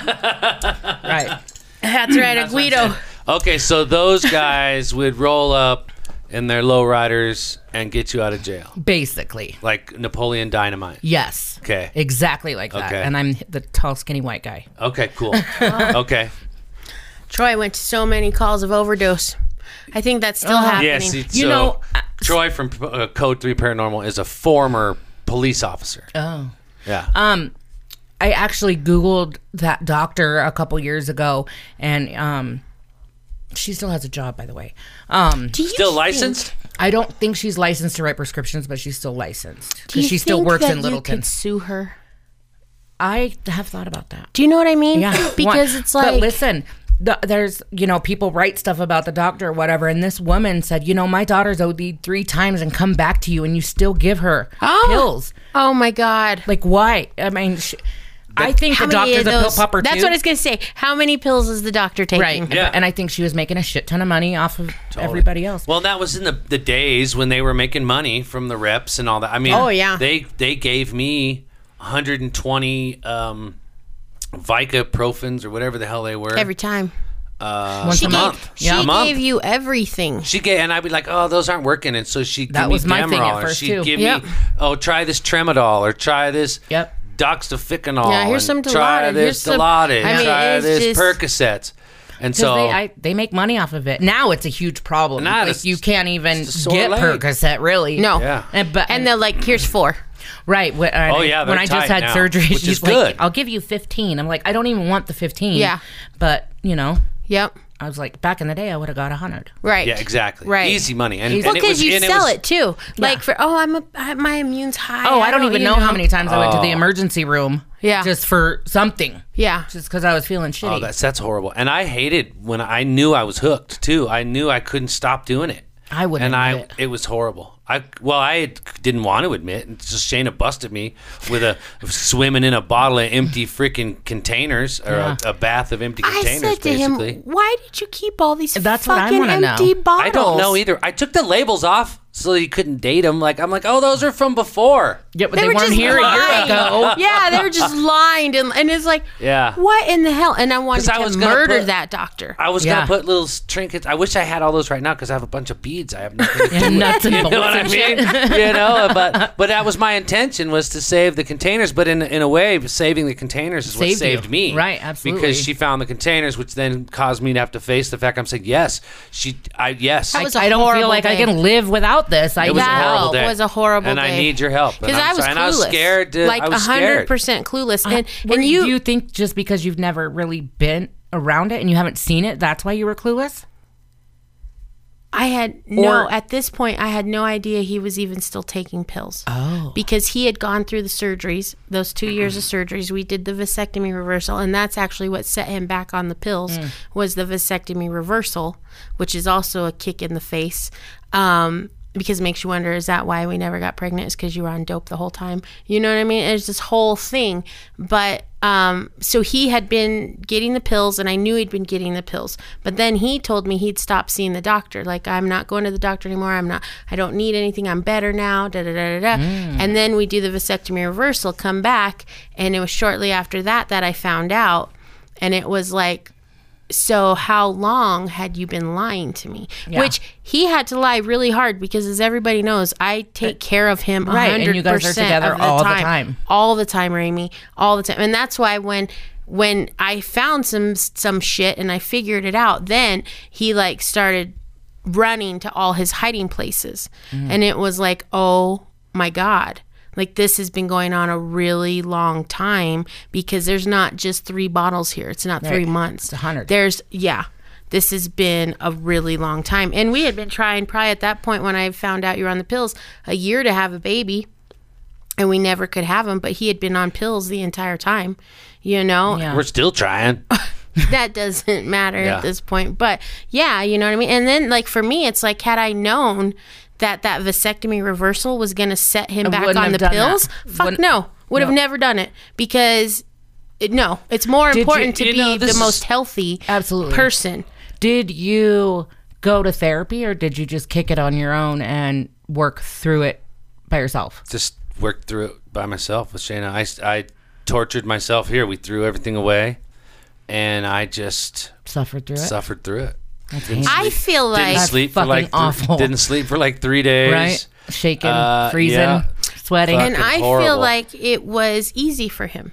Right. That's right, a That's what I'm Guido. saying. Okay, so those guys would roll up in their lowriders and get you out of jail, Basically. like Napoleon Dynamite. Yes. Okay. Exactly like that. Okay. And I'm the tall, skinny white guy. Okay, cool. Okay. Troy went to so many calls of overdose. I think that's still happening. Yeah, see, You so know, uh, Troy from uh, Code three Paranormal is a former police officer. Oh. Yeah. Um, I actually Googled that doctor a couple years ago, and um, she still has a job, by the way. Um, Do you Still think- licensed? I don't think she's licensed to write prescriptions, but she's still licensed Do because you she still think works that in you Littleton. could sue her? I have thought about that. Do you know what I mean? Yeah, Because One- it's like, But listen, the, there's you know people write stuff about the doctor or whatever, and this woman said, you know, my daughter's O D'd three times and come back to you, and you still give her Oh. pills. oh my god. Like why? I mean, sh I think How the many doctor's of a pill those- popper That's too. what I was gonna say. How many pills is the doctor taking? Right. Yeah. And I think she was making a shit ton of money off of everybody else. Well, that was in the, the days when they were making money from the reps and all that. I mean, Oh, yeah. they they gave me one hundred twenty um, Vicaprofens or whatever the hell they were Every time. uh, Once She a a gave, month. she a month. gave you everything. She gave, and I'd be like, "Oh, those aren't working," and so she That give was me my Demerol, thing at or first, she'd too. give Yep. me, "Oh, try this Tramadol, or try this Yep. Doxycyclinol, Yeah, here's and some try Dilaudid, this here's some- Dilaudid, I mean, try it's this just- Percocets," and Because so they, I, they make money off of it. Now it's a huge problem. Now Like, it's you can't even it's a sore get leg. Percocet, really. No. Yeah. And, but, And they're like, here's four. right. When, Oh, yeah, when they're I just tight had now, surgery, which she's is like, good. I'll give you fifteen. I'm like, I don't even want the fifteen. Yeah. But, you know, Yep. I was like, back in the day, I would have got a hundred. Right. yeah, exactly, Right. easy money, and, Easy. Well, and it because was, you and sell was, it too. Like for oh, I'm a I, my immune's high. Oh, I don't even you know, how many times I went to the emergency room. Yeah. Just for something. Yeah. Just because I was feeling shitty. Oh, that's that's horrible. And I hated when I knew I was hooked too. I knew I couldn't stop doing it. I wouldn't And I admit. it was horrible. I well, I didn't want to admit. And just Shayna busted me with a swimming in a bottle of empty freaking containers or Yeah. a, a bath of empty I containers. said to him, basically, "Why did you keep all these That's what I fucking wanna know. empty bottles?" I don't know either. I took the labels off so you couldn't date them. Like I'm like, oh, those are from before. yeah, but They, they, were weren't just here a year lying. ago. Yeah, they were just lying, and, and it's like, Yeah. what in the hell? And I wanted 'Cause I to was gonna murder put- that doctor. I was Yeah. gonna put little trinkets. I wish I had all those right now because I have a bunch of beads. I have nothing. To Yeah, nuts and You bolts know what I and mean? shit. You know, but but that was my intention was to save the containers. But in in a way, saving the containers is what Saved saved you. me, Right, absolutely. Because she found the containers, which then caused me to have to face the fact I'm saying yes, she, I yes, That was a I don't feel horrible like I day. can live without this. I it was a That horrible day. was a horrible and I day. need your help. And Because I'm I was sorry, clueless. and I was scared. To, like I was hundred scared. percent clueless. And What and do you, you think just because you've never really been around it and you haven't seen it, that's why you were clueless? I had no. Or- At this point, I had no idea he was even still taking pills. Oh. Because he had gone through the surgeries, those two years of surgeries. We did the vasectomy reversal, and that's actually what set him back on the pills was the vasectomy reversal, which is also a kick in the face. Um, because it makes you wonder, is that why we never got pregnant? Is because you were on dope the whole time? You know what I mean? It's this whole thing. But um, so he had been getting the pills, and I knew he'd been getting the pills. But then he told me he'd stop seeing the doctor. Like, I'm not going to the doctor anymore. I'm not. I don't need anything. I'm better now. Da da da da da. And then we do the vasectomy reversal. Come back, and it was shortly after that that I found out, and it was like, so how long had you been lying to me? Yeah. Which he had to lie really hard because, as everybody knows, I take care of him Right, and you guys are 100% together of the all the time. time. All the time, Rami. All the time. And that's why when when I found some some shit and I figured it out, then he like started running to all his hiding places. Mm. And it was like, oh my God. Like, this has been going on a really long time because there's not just three bottles here. It's not three Right. months. It's a hundred. There's, yeah, this has been a really long time. And we had been trying probably at that point when I found out you were on the pills, a year to have a baby. And we never could have him, but he had been on pills the entire time, you know? Yeah. We're still trying. That doesn't matter Yeah. at this point. But yeah, you know what I mean? And then, like, for me, it's like, had I known that that vasectomy reversal was going to set him I back wouldn't on have the done pills, that. fuck Wouldn't- no. Would have no. never done it because, it, no, it's more Did you- important to you be know, the this is- most healthy Absolutely. person. Did you go to therapy, or did you just kick it on your own and work through it by yourself? Just worked through it by myself with Shayna. I, I tortured myself here. We threw everything away, and I just Suffered through it? suffered through it. That's I feel Didn't like sleep for fucking like th- awful. didn't sleep for like three days. Right? Shaking, Uh, freezing, yeah. sweating. Fuck. and fucking I horrible. feel like it was easy for him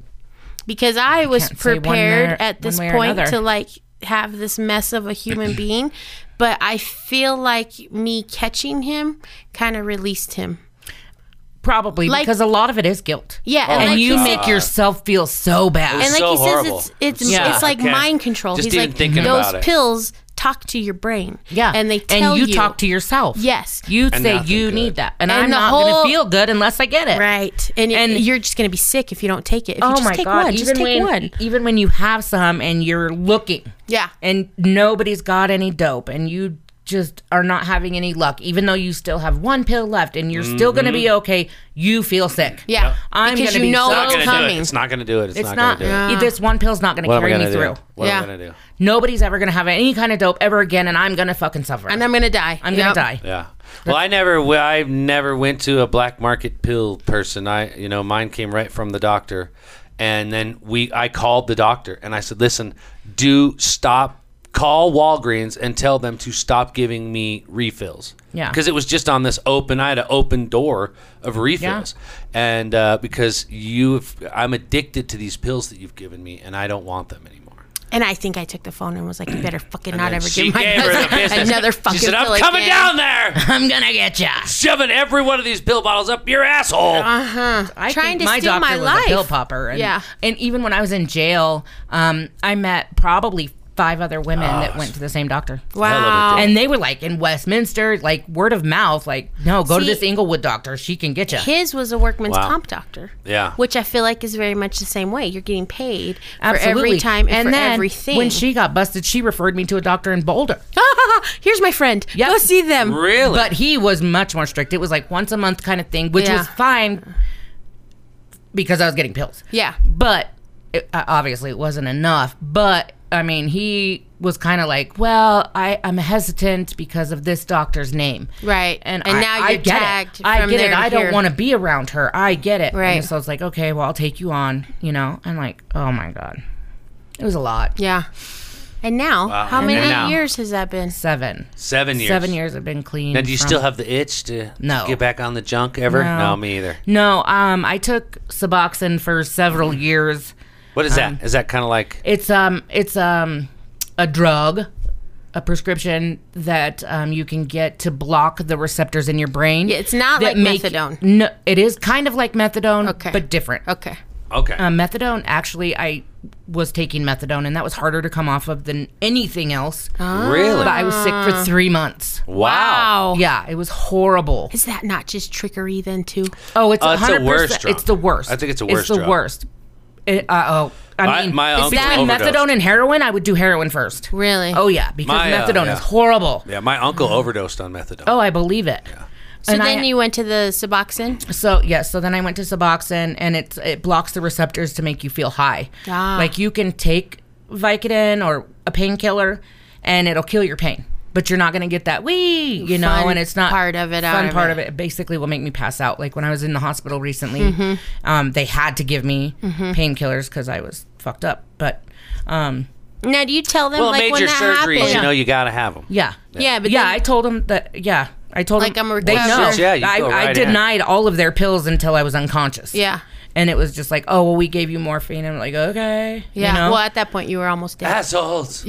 because I was can't say one prepared there- at this one way or point another. to like have this mess of a human being, but I feel like me catching him kind of released him. Probably, Like- because a lot of it is guilt. Yeah, Oh and, And like you he make said, yourself feel so bad. and like so he horrible. says, it's it's Yeah. it's like Okay. mind control. Just He's even like thinking those about it. pills talk to your brain. yeah. and they tell and you, you talk to yourself. Yes. You And say nothing you good. need that. And, And I'm the not going whole- to feel good unless I get it. right, and, it- And- you're just gonna be sick if you don't take it. If you Oh just my take God. one, even just take when, one. Even when you have some and you're looking Yeah. and nobody's got any dope and you just are not having any luck, even though you still have one pill left and you're still going to be okay, you feel sick. Yeah, Yep. I'm because gonna you be know so- It's not what's gonna do coming. it. It's not going to do it. It's, It's not, not, going to do it. this one pill's not going to What am I carry going me to through. do? What Yeah. am I going to do? Nobody's ever going to have any kind of dope ever again, and I'm going to fucking suffer. And I'm gonna die. I'm going Yep. to die. Yeah. Well, I never, well, I never went to a black market pill person. I, you know, mine came right from the doctor, and then we, I called the doctor and I said, "Listen, do stop. Call Walgreens and tell them to stop giving me refills." Yeah. Because it was just on this open. I had an open door of refills, and uh, because you, I'm addicted to these pills that you've given me, and I don't want them anymore. And I think I took the phone and was like, "You better fucking And not then ever she give my gave her the husband business. another fucking She said, "I'm pill coming again." down there, I'm going to get ya. shoving every one of these pill bottles up your asshole." Uh-huh. I Trying think to my steal doctor my was life. a pill popper. And, Yeah. And even when I was in jail, um, I met probably five other women Oh, that went to the same doctor. Wow. it. And they were like in Westminster, like word of mouth, like, no, go to See, this Inglewood doctor. She can get you. His was a workman's Wow. comp doctor. Yeah. Which I feel like is very much the same way. You're getting paid for every time and, and for then everything. when she got busted, she referred me to a doctor in Boulder. Here's my friend. Yep. Go see them. Really? But he was much more strict. It was like once a month kind of thing, which Yeah. was fine because I was getting pills. Yeah. But it, uh, obviously it wasn't enough. But I mean, he was kind of like, well, I, I'm hesitant because of this doctor's name. Right. And, And I, now I you're get tagged it. I from get there it. to I don't here. want to be around her. I get it. Right. And so I was like, okay, well, I'll take you on, you know? I'm like, oh my God. It was a lot. Yeah. And now, Wow. how And many now- years has that been? Seven. Seven years. Seven years have been clean. Now, do you from- still have the itch to No. get back on the junk ever? No. No, me either. No, um, I took Suboxone for several years. What is Um, that? Is that kind of like? It's um, it's um, a drug, a prescription that um, you can get to block the receptors in your brain. Yeah, it's not that like methadone. No, it is kind of like methadone, Okay. but different. Okay. Okay. Um, methadone, actually, I was taking methadone, and that was harder to come off of than anything else. really? But I was sick for three months. Wow. Yeah, it was horrible. Is that not just trickery then too? Oh, it's Uh, a it's the hundred worst percent. drug. It's the worst. I think it's the It's worst the drug. worst. It, uh, oh, I My- mean, my if uncle between overdosed. methadone and heroin, I would do heroin first. Really? Oh yeah, because My, uh, methadone yeah. is horrible. Yeah, my uncle overdosed on methadone. Oh, I believe it. So And then I- you went to the Suboxone? So yeah, so then I went to Suboxone, and it it blocks the receptors to make you feel high. Ah. Like you can take Vicodin or a painkiller, and it'll kill your pain, but you're not going to get that wee, you know. Fun And it's not part of it out Fun of part it. of it. It basically will make me pass out. Like when I was in the hospital recently, Mm-hmm. um, they had to give me painkillers because I was fucked up. But um, Now, do you tell them well, like when major that surgeries, happened? you know, you got to have them. yeah, Yeah, but yeah, then- I told them that. Yeah, I told Like, them I'm a they know. recovered- Yeah, you I, go I right in. denied all of their pills until I was unconscious. Yeah. And it was just like, oh, well, we gave you morphine. I'm like, okay. Yeah. You know? Well, at that point, you were almost dead. Assholes.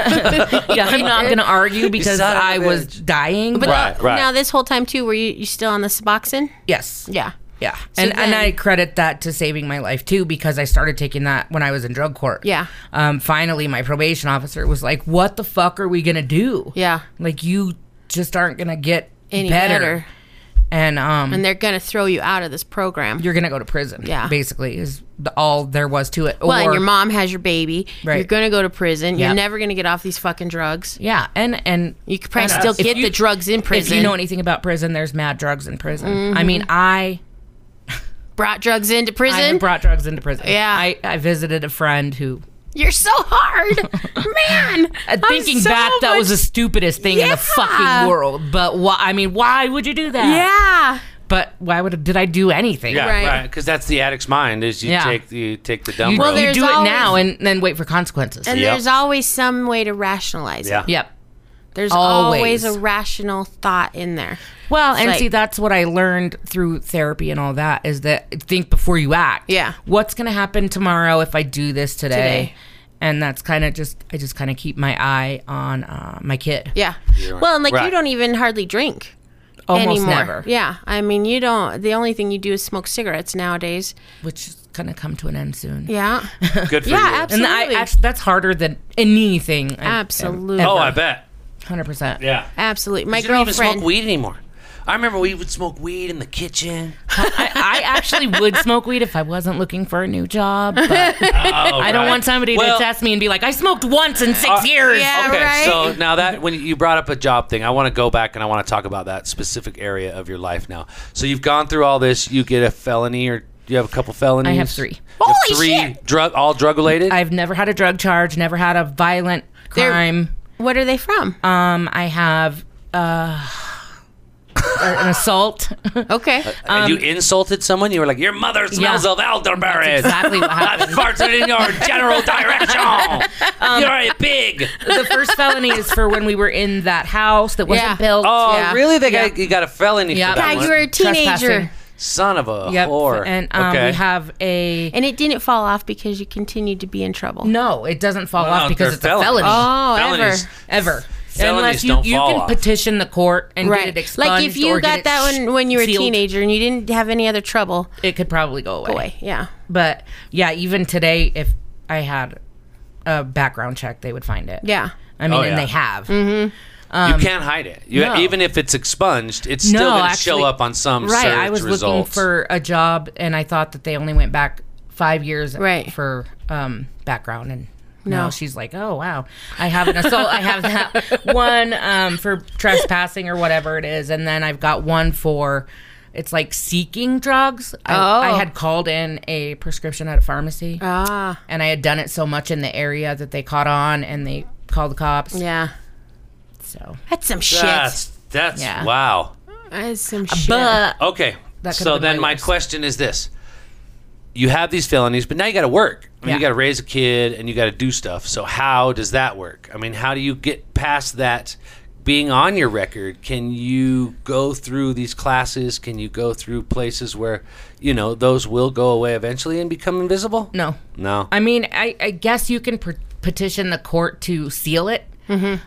yeah, I'm not going to argue because son of a I was bitch. dying. But Right, right. now, this whole time too, were you, you still on the Suboxone? yes. Yeah. Yeah. So and, and then- I credit that to saving my life, too, because I started taking that when I was in drug court. Yeah. Um, finally, my probation officer was like, what the fuck are we going to do? Yeah. Like, you just aren't going to get Any better. better. And, um, And they're gonna throw you out of this program. you're going to go to prison. Yeah. Basically, is the, all there was to it. Well, and Or- your mom has your baby. Right. You're gonna go to prison. You're Yep. never gonna get off these fucking drugs. Yeah, and and You could probably and still if get you- the drugs in prison. If you know anything about prison, there's mad drugs in prison. Mm-hmm. I mean, I Brought drugs into prison. I have brought drugs into prison. Yeah. I, I visited a friend who You're so hard, man. Uh, I'm Thinking so back, that was the much- stupidest thing in the Yeah. fucking world. But why? I mean, why would you do that? Yeah. But why would did I do anything? Yeah, Right. right. Because that's the addict's mind is you Yeah. take the you take the dumb You, road. Well, you there's do it always- now and then wait for consequences. And Yep. there's always some way to rationalize yeah. it. yep. There's Always. always a rational thought in there. Well, It's and like- see, that's what I learned through therapy and all that is that think before you act. Yeah. What's going to happen tomorrow if I do this today? Today. And that's kind of just, I just kind of keep my eye on uh, my kid. Yeah. You're Well, and like right. you don't even hardly drink Almost anymore. never. Yeah. I mean, you don't. The only thing you do is smoke cigarettes nowadays. Which is going to come to an end soon. Yeah. Good for Yeah, you. absolutely. And I, actually, that's harder than anything. I- Absolutely. ever. Oh, I bet. one hundred percent. Yeah. Absolutely. My You don't even girlfriend. smoke weed anymore. I remember we would smoke weed in the kitchen. I, I actually would smoke weed if I wasn't looking for a new job. But Oh, I don't want somebody Well- to test me and be like, I smoked once in six Uh, years. Yeah. Okay, right? so now that when you brought up a job thing, I want to go back and I want to talk about that specific area of your life now. So you've gone through all this. You get a felony, or you have a couple felonies. I have three. You have Holy three shit! drug, all drug related. I've never had a drug charge, never had a violent They're- crime. What are they from? Um, I have uh, an assault. Okay. And you insulted someone. You were like, "Your mother smells yeah. of elderberries." exactly what I happened. farted in your general direction. Um, You're a pig. The first felony is for when we were in that house that wasn't Yeah. built. Oh, Yeah. really? They Yeah. got you got a felony Yeah. for that God, one? you were a teenager. Trespassing. Son of a Yep. whore. And um, okay. we have a. And it didn't fall off because you continued to be in trouble. No, it doesn't fall No, off because they're it's a felonies. felony. Oh, Felonies. ever. Ever. Felonies Unless you, don't you fall can off. petition the court and Right. get it expunged. Like if you or get got it that sh- one when you were a sealed, teenager and you didn't have any other trouble, it could probably go away. go away. Yeah. But yeah, even today, if I had a background check, they would find it. Yeah. I mean, Oh, and yeah. they have. you can't hide it. You, no. Even if it's expunged, it's still No, going to actually- show up on some Right. search I was looking results. for a job, and I thought that they only went back five years Right. for um, background. And No. no, she's like, oh, wow. I have an assault. I have that one um, for trespassing or whatever it is. And then I've got one for, it's like seeking drugs. I, Oh. I had called in a prescription at a pharmacy. Ah. And I had done it so much in the area that they caught on and they called the cops. Yeah. So, That's some shit. That's that's Yeah. wow. That's some shit. but Okay, That could've so been then way my worse. question is this: you have these felonies, but now you got to work. I mean, Yeah. you got to raise a kid and you got to do stuff. So how does that work? I mean, how do you get past that? Being on your record, can you go through these classes? Can you go through places where, you know, those will go away eventually and become invisible? no. No. I mean, I, I guess you can per- petition the court to seal it. Mm-hmm.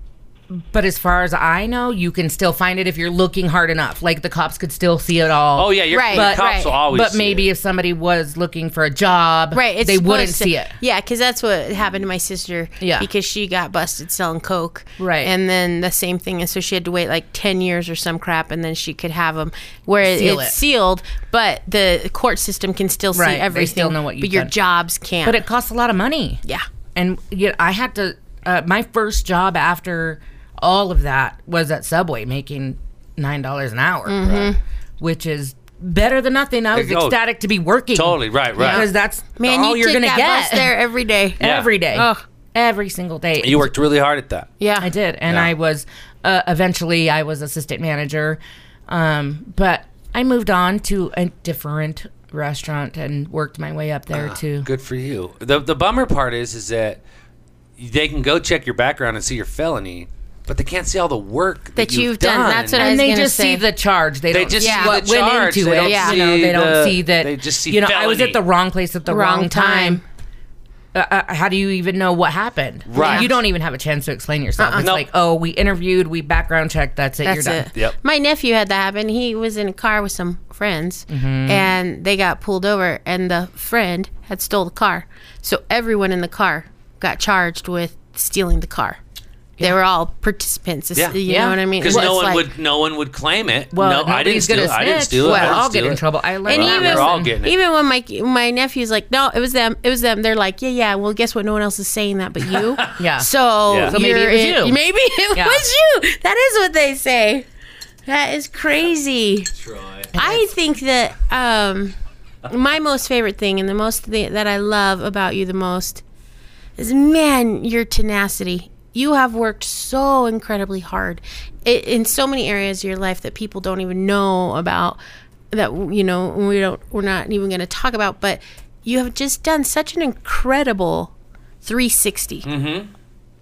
But as far as I know, you can still find it if you're looking hard enough. Like the cops could still see it all. Oh yeah, you're, Right, the but- cops right. will always. But see maybe it. if somebody was looking for a job, Right. It's they wouldn't supposed to- see it. Yeah, because that's what happened to my sister. Yeah. Because she got busted selling coke. Right. And then the same thing, and so she had to wait like ten years or some crap, and then she could have them where Seal it's it. sealed, but the court system can still see Right, they everything. still know what you've but your done. jobs can't. But it costs a lot of money. yeah. And yet I had to, uh, my first job after all of that was at Subway making nine dollars an hour, Mm-hmm. which is better than nothing. I was Oh, ecstatic to be working. totally, right, right. Because that's Man, all you you're take going to that get. bus there every day. Yeah. Every day. Ugh. Every single day. You worked really hard at that. Yeah. I did, and Yeah. I was uh, eventually I was assistant manager, um, but I moved on to a different restaurant and worked my way up there too. Good for you. The the bummer part is is that they can go check your background and see your felony, but they can't see all the work that, That you've, you've done. That's what I And was they gonna just say. see the charge. They, They don't just see see what the went charge. into They it. don't You know, see they don't the- see that. they just see you know, I was felony. at the wrong place at the Wrong wrong, time. time. Uh, uh, how do you even know what happened? Right. You don't even have a chance to explain yourself. It's Nope. like, oh, we interviewed, we background checked. That's it. That's you're done. it. Yep. My nephew had that happen. He was in a car with some friends, Mm-hmm. and they got pulled over, and the friend had stole the car. So everyone in the car got charged with stealing the car. They were all participants. Yeah. You Yeah. know what I mean? Because Well, no it's one like- would no one would claim it. Well, no, I didn't nobody's steal gonna it. I didn't snitch. steal it. Well, I didn't I'll steal get in it. trouble. I learned And that even we're all lesson. getting it. even when my my nephew's like, no, it was them, it was them. They're like, yeah, yeah. Well, guess what? No one else is saying that but you. Yeah. So, Yeah. So maybe you're it was in- you. Maybe it Yeah. was you. That is what they say. That is crazy. I think that um, my most favorite thing and the most th- that I love about you the most is, man, your tenacity. You have worked so incredibly hard I in so many areas of your life that people don't even know about, that, you know, we don't, we're not even going to talk about, but you have just done such an incredible three sixty. Mm-hmm.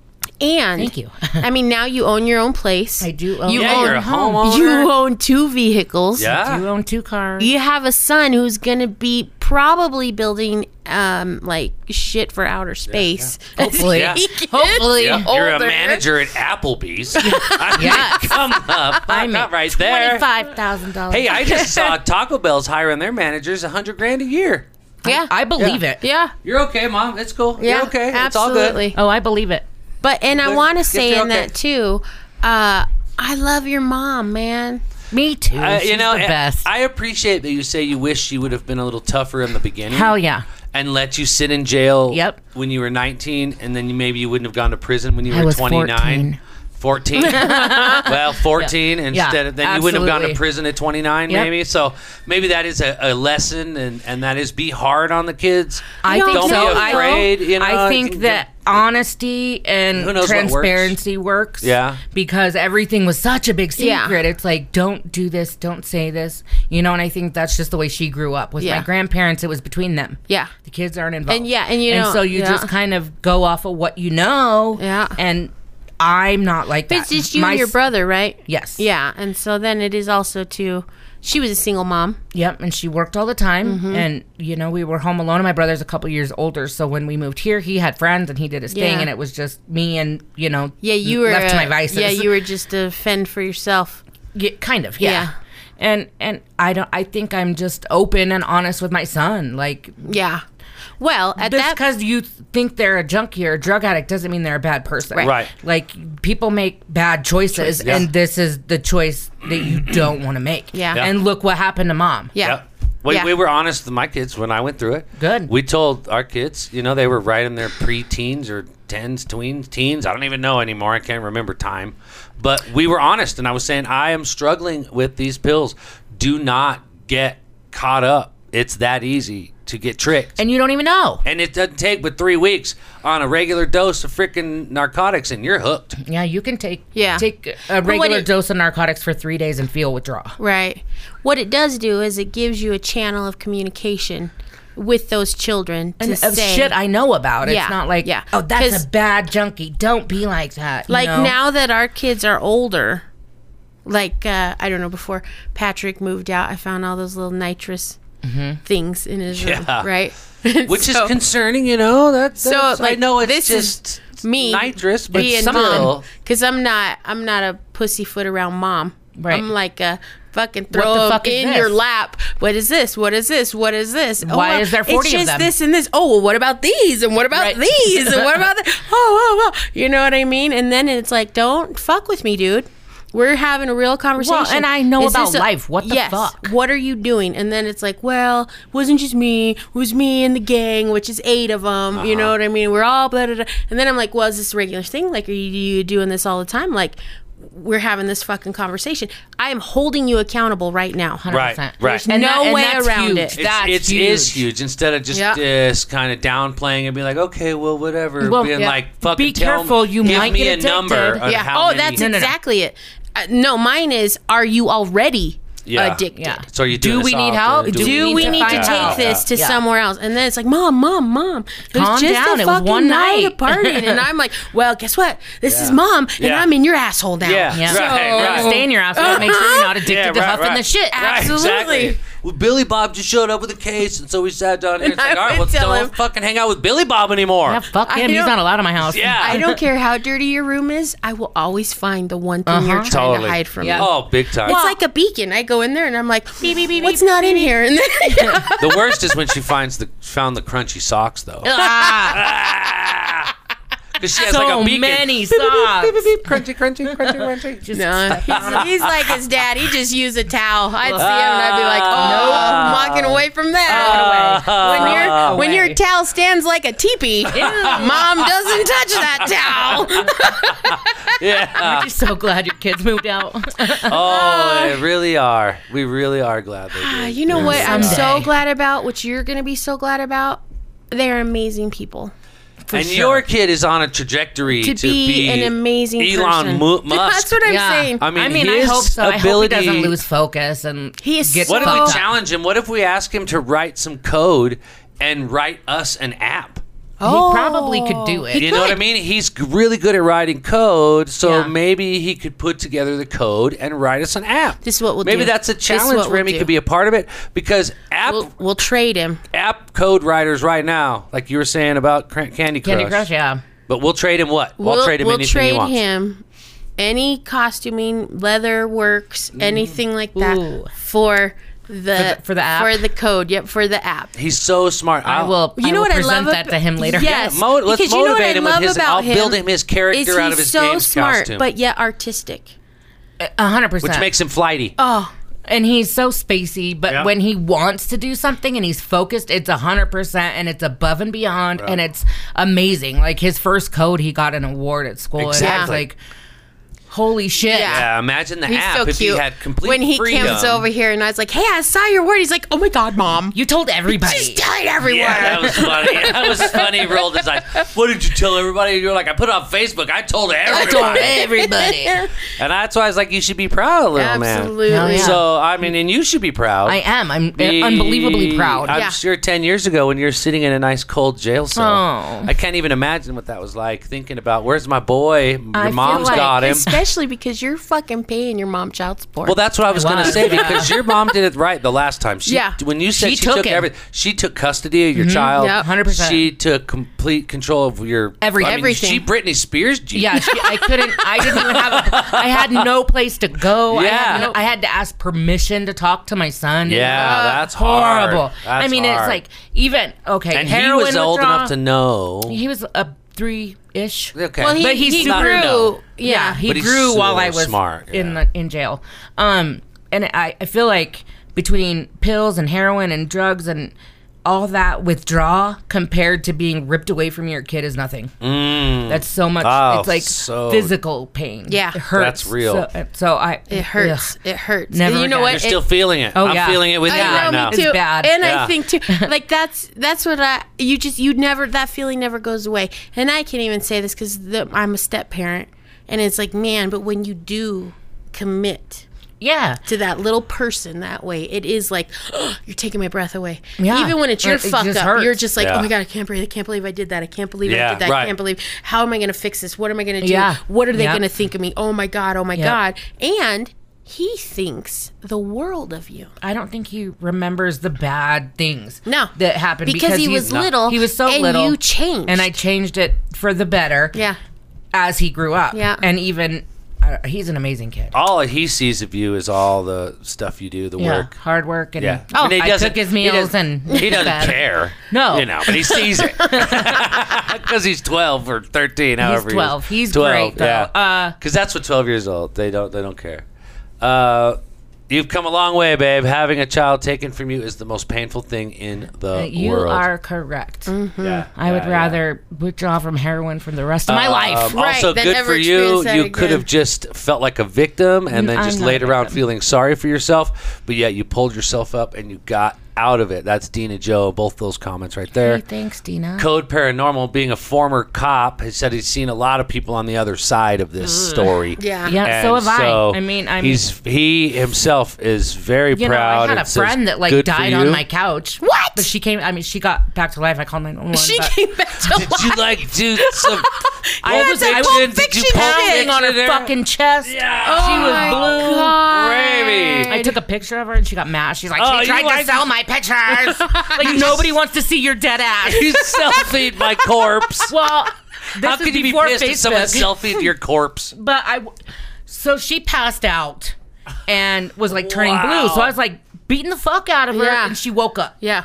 And Thank you. I mean, now you own your own place. I do own You Yeah, own you're a homeowner. You own two vehicles. Yeah. You own two cars. You have a son who's going to be probably building um like shit for outer space. Hopefully. Yeah. Hopefully. Yeah, you're a older. manager at Applebee's. I mean, Yeah. come up. I I'm make not right there. twenty-five thousand dollars. Hey, I just saw Taco Bell's hiring their managers a hundred grand a year. Yeah. I believe it. yeah. You're okay, Mom. It's cool. Yeah. You're okay. Absolutely. It's all good. Oh, I believe it. But and I Good. want to If say you're in okay. that too, uh I love your mom, man. Me too. Uh, She's you know, the best. I appreciate that you say you wish she would have been a little tougher in the beginning. Hell yeah. And let you sit in jail Yep. when you were nineteen, and then you, maybe you wouldn't have gone to prison when you I were was twenty-nine. fourteen. Well, fourteen instead of, then you wouldn't have gone to absolutely. prison at twenty-nine, Yep. maybe. So maybe that is a, a lesson, and, and that is be hard on the kids. I No, think Don't so. be I- afraid. you know, I think that honesty and Who knows what works? transparency works. Yeah. Because everything was such a big Yeah. secret. It's like, don't do this, don't say this. You know, and I think that's just the way she grew up. With Yeah. my grandparents, it was between them. Yeah. The kids aren't involved. And yeah, and you know- so you yeah. just kind of go off of what you know. Yeah. And I'm not like But that. it's just you My and your s- brother, right? Yes. Yeah. And so then it is also too, she was a single mom. Yep, and she worked all the time, Mm-hmm. and you know we were home alone. And my brother's a couple years older, so when we moved here, he had friends and he did his thing, Yeah. and it was just me and you know, Yeah, you were left to uh, my vices. Yeah, you were just a fend for yourself. Yeah, kind of, yeah. Yeah. And and I don't. I think I'm just open and honest with my son. Like Yeah. Well, at just that because you th- think they're a junkie or a drug addict doesn't mean they're a bad person. Right. Right. Like people make bad choices, Yeah. and this is the choice that you don't want to make. Yeah. Yeah. And look what happened to mom. yeah. Yep. We, Yeah. we were honest with my kids when I went through it. Good. We told our kids, you know, they were right in their pre-teens or tens, tweens, teens. I don't even know anymore. I can't remember time. But we were honest, and I was saying, I am struggling with these pills. Do not get caught up. It's that easy to get tricked. And you don't even know. And it doesn't take but three weeks on a regular dose of freaking narcotics, and you're hooked. Yeah, you can take Yeah. take a what regular it- dose of narcotics for three days and feel withdrawal. Right. What it does do is it gives you a channel of communication with those children to And of say, shit I know about. Yeah, It's not like, yeah. oh, that's 'Cause- a bad junkie. Don't be like that. you like know? now that our kids are older, like uh, I don't know, before Patrick moved out, I found all those little nitrous things in his room, Yeah. right? Which So- is concerning, you know. That's, So, that's I like, know it's this is just me nitrous, but being still. because I'm not I'm not a pussyfoot around mom. Right. I'm like a fucking What throw the 'em fuck is in this? your lap. What is this? What is this? What is this? Oh, Why well, is there forty it's of just them? this and this. Oh, well, what about these? And what about Right. these? And what about that? Oh, oh, oh. You know what I mean? And then it's like, don't fuck with me, dude. We're having a real conversation. and I know Is about this a- life. What the yes, fuck? What are you doing? And then it's like, well, it wasn't just me. It was me and the gang, which is eight of them. You know what I mean? We're all blah, blah, blah. And then I'm like, well, is this a regular thing? Like, are you, you doing this all the time? Like, we're having this fucking conversation. I am holding you accountable right now. one hundred percent. Right, right. There's no way that's around huge. it. It's, That's it's huge. is huge. Instead of just Yeah. just kind of downplaying and being like, okay, well, whatever. Well, being yeah. like, fucking Be tell careful, me, you give might me get a number. addicted. On Yeah. how Oh, many- that's No, no, no. exactly it. Uh, no, mine is, are you already Yeah. addicted? Yeah. So are you Do doing we this need often? help? Do Do Do we we need need to to find take out? this to Yeah. somewhere else? And then it's like, mom, mom, mom. It was Calm just down. a It was fucking one night night. of partying. And I'm like, well, guess what? This is mom, and Yeah. I'm in your asshole now. Yeah, Yeah. right, right. Stay in your house. But make sure you're not addicted Yeah, to right, huffing right. the shit. Right, Absolutely. exactly. Well, Billy Bob just showed up with a case, and so we sat down here. It's And like, I all right, would well, tell don't him- fucking hang out with Billy Bob anymore. Yeah, fuck I him. He's don't- not allowed in my house. Yeah. I don't care how dirty your room is. I will always find the one thing you're Uh-huh. trying Totally. to hide from Yeah. me. Oh, big time. It's like a beacon. I go in there and I'm like, Beep, beep, beep, what's beep, not in here? And then The worst is when she finds the found the crunchy socks, though. Ah, Because she has so like a beacon. many socks. Crunchy, crunchy, crunchy, crunchy. Just no, he's, he's like his dad. He just used a towel. I'd see him and I'd be like, oh, I'm walking away from that. When your when your Away. towel stands like a teepee, mom doesn't touch that towel. Yeah. I'm just so glad your kids moved out. Oh, they really are. We really are glad they did. You know what I'm so Someday. glad about, which you're going to be so glad about? They're amazing people. and sure. your kid is on a trajectory To to, be an amazing Elon person. Mu- Musk. That's what I'm saying. I mean, I mean, his I hope so. ability. I hope he doesn't lose focus and He is get so- What if we fucked up. challenge him? What if we ask him to write some code and write us an app? He probably could do it. He You know what I could. mean? He's g- really good at writing code, so Yeah. maybe he could put together the code and write us an app. This is what we'll maybe do. that's a This is challenge what for we'll him. He do. could be a part of it because app We'll, we'll trade him. app code writers right now, like you were saying about Cr- Candy Crush. Candy Crush, yeah. But we'll trade him what? We'll, We'll trade him we'll anything trade he wants. him any costuming, leather works, anything like that Ooh. for the, the- for the app? for the code. Yep, for the app. He's so smart. I I'll- will. You I know will what I present love that ab- to him later. Yes. Mo- let's Because you know what motivate I him with love his. about I'll him build him his is character out of he's his so game's smart, costume, but yet artistic. A hundred percent. which makes him flighty. Oh, And he's so spacey, but Yeah. when he wants to do something and he's focused, it's a hundred percent, and it's above and beyond, and it's amazing. Like his first code, he got an award at school. And I was Exactly. like, holy shit! Yeah. Yeah, imagine the he's app so if cute. he had complete when he freedom. comes over here and I was like, "Hey, I saw your word." He's like, "Oh my god, mom!" You told everybody. Just telling everyone. Yeah, that was funny. That was funny. He rolled his eyes. What did you tell everybody? You're like, I put it on Facebook. I told everybody. I told everybody. And that's why I was like, you should be proud, little Absolutely. Hell man. yeah. So, I mean, and you should be proud. I am. I'm Be- unbelievably proud. I'm Yeah. sure ten years ago when you're sitting in a nice cold jail cell, Oh. I can't even imagine what that was like, thinking about, where's my boy? Your I feel mom's like- got him. Especially because you're fucking paying your mom child support. Well, that's what I was going to was. say because your mom did it right the last time. She, Yeah. When you said She she, took took, him. everything, she took custody of your child. Yep. one hundred percent. She took complete control of your Everything. I mean, Everything. She Britney Spears. you. Yeah, she, I couldn't. I didn't even have. A, I had no place to go. I Yeah. had, no, I had to ask permission to talk to my son. Yeah, Uh, that's hard. horrible. That's I mean, it's hard. like even okay. And he heroin was old withdrawal- enough to know. He was a three ish. Okay. well, he, But he's he super- grew. No. Yeah. he But he's grew so while I was smart, in yeah. the, in jail. Um, and I, I feel like between pills and heroin and drugs and all that withdrawal compared to being ripped away from your kid is nothing. Mm. That's so much. Oh, it's like so- physical pain. Yeah. it hurts. That's real. So, so I. It hurts. ugh. It hurts. Never And you know again. what? You're It- still feeling it. Oh, I'm yeah. feeling it with you I right know, now. me too. It's bad. And Yeah. I think too, like that's that's what I you just you never that feeling never goes away. And I can't even say this because I'm a step parent, and it's like man, but when you do commit Yeah. to that little person that way, it is like you're taking my breath away. Yeah. Even when it's your It- it fuck just up, hurts. you're just like, Yeah. oh my god, I can't breathe. I can't believe I did that. I can't believe I Yeah, did that. right. I can't believe how am I going to fix this? What am I going to do? Yeah. What are they Yep. going to think of me? Oh my god. Oh my Yep. god. And he thinks the world of you. I don't think he remembers the bad things No. that happened Because he he's- was little He was so and little. you changed. and I changed it for the better. Yeah. As he grew up. Yeah. And even uh, he's an amazing kid. All he sees of you is all the stuff you do, the Yeah, work. hard work and Yeah. oh, I mean, he I doesn't- took his he meals doesn't- and He doesn't fed. care. No. You know, but he sees it. Because he's twelve or thirteen, however twelve. he is. He's great, though. Yeah. Uh, Because that's what twelve years old. They don't, they don't care. Uh, you've come a long way, babe. Having a child taken from you is the most painful thing in the you world. are correct. Yeah, I would yeah, rather withdraw from heroin for the rest of my Um, life. Right, also, then good never for you. experience that You again. could have just felt like a victim and then I'm just not laid a around victim. feeling sorry for yourself. But yet you pulled yourself up and you got out of it. That's Dina Joe. Both those comments right there. Hey, thanks, Dina. Code Paranormal, being a former cop, has said he's seen a lot of people on the other side of this story. Yeah. Yeah, And so have so I. I mean, I'm. he's he himself is very you know, proud. I had a and says, friend that like "Good for died on you." my couch. What? But she came. I mean, she got back to life. I called nine one one. She but came back to Did life. you like do some? I Pulp was, I Fiction? was Did you Fiction Pulp shit thing on her Fiction there? fucking chest. Yeah. She was my blue. God. Gravy. I took a picture of her and she got mad. She's like, Oh, she you tried to like- sell my pictures. Like nobody wants to see your dead ass. You selfied my corpse. Well, this How is could you be before pissed if someone Facebook. selfied your corpse? But I, so she passed out and was like turning Wow. blue. So I was like beating the fuck out of her, Yeah. and she woke up. Yeah.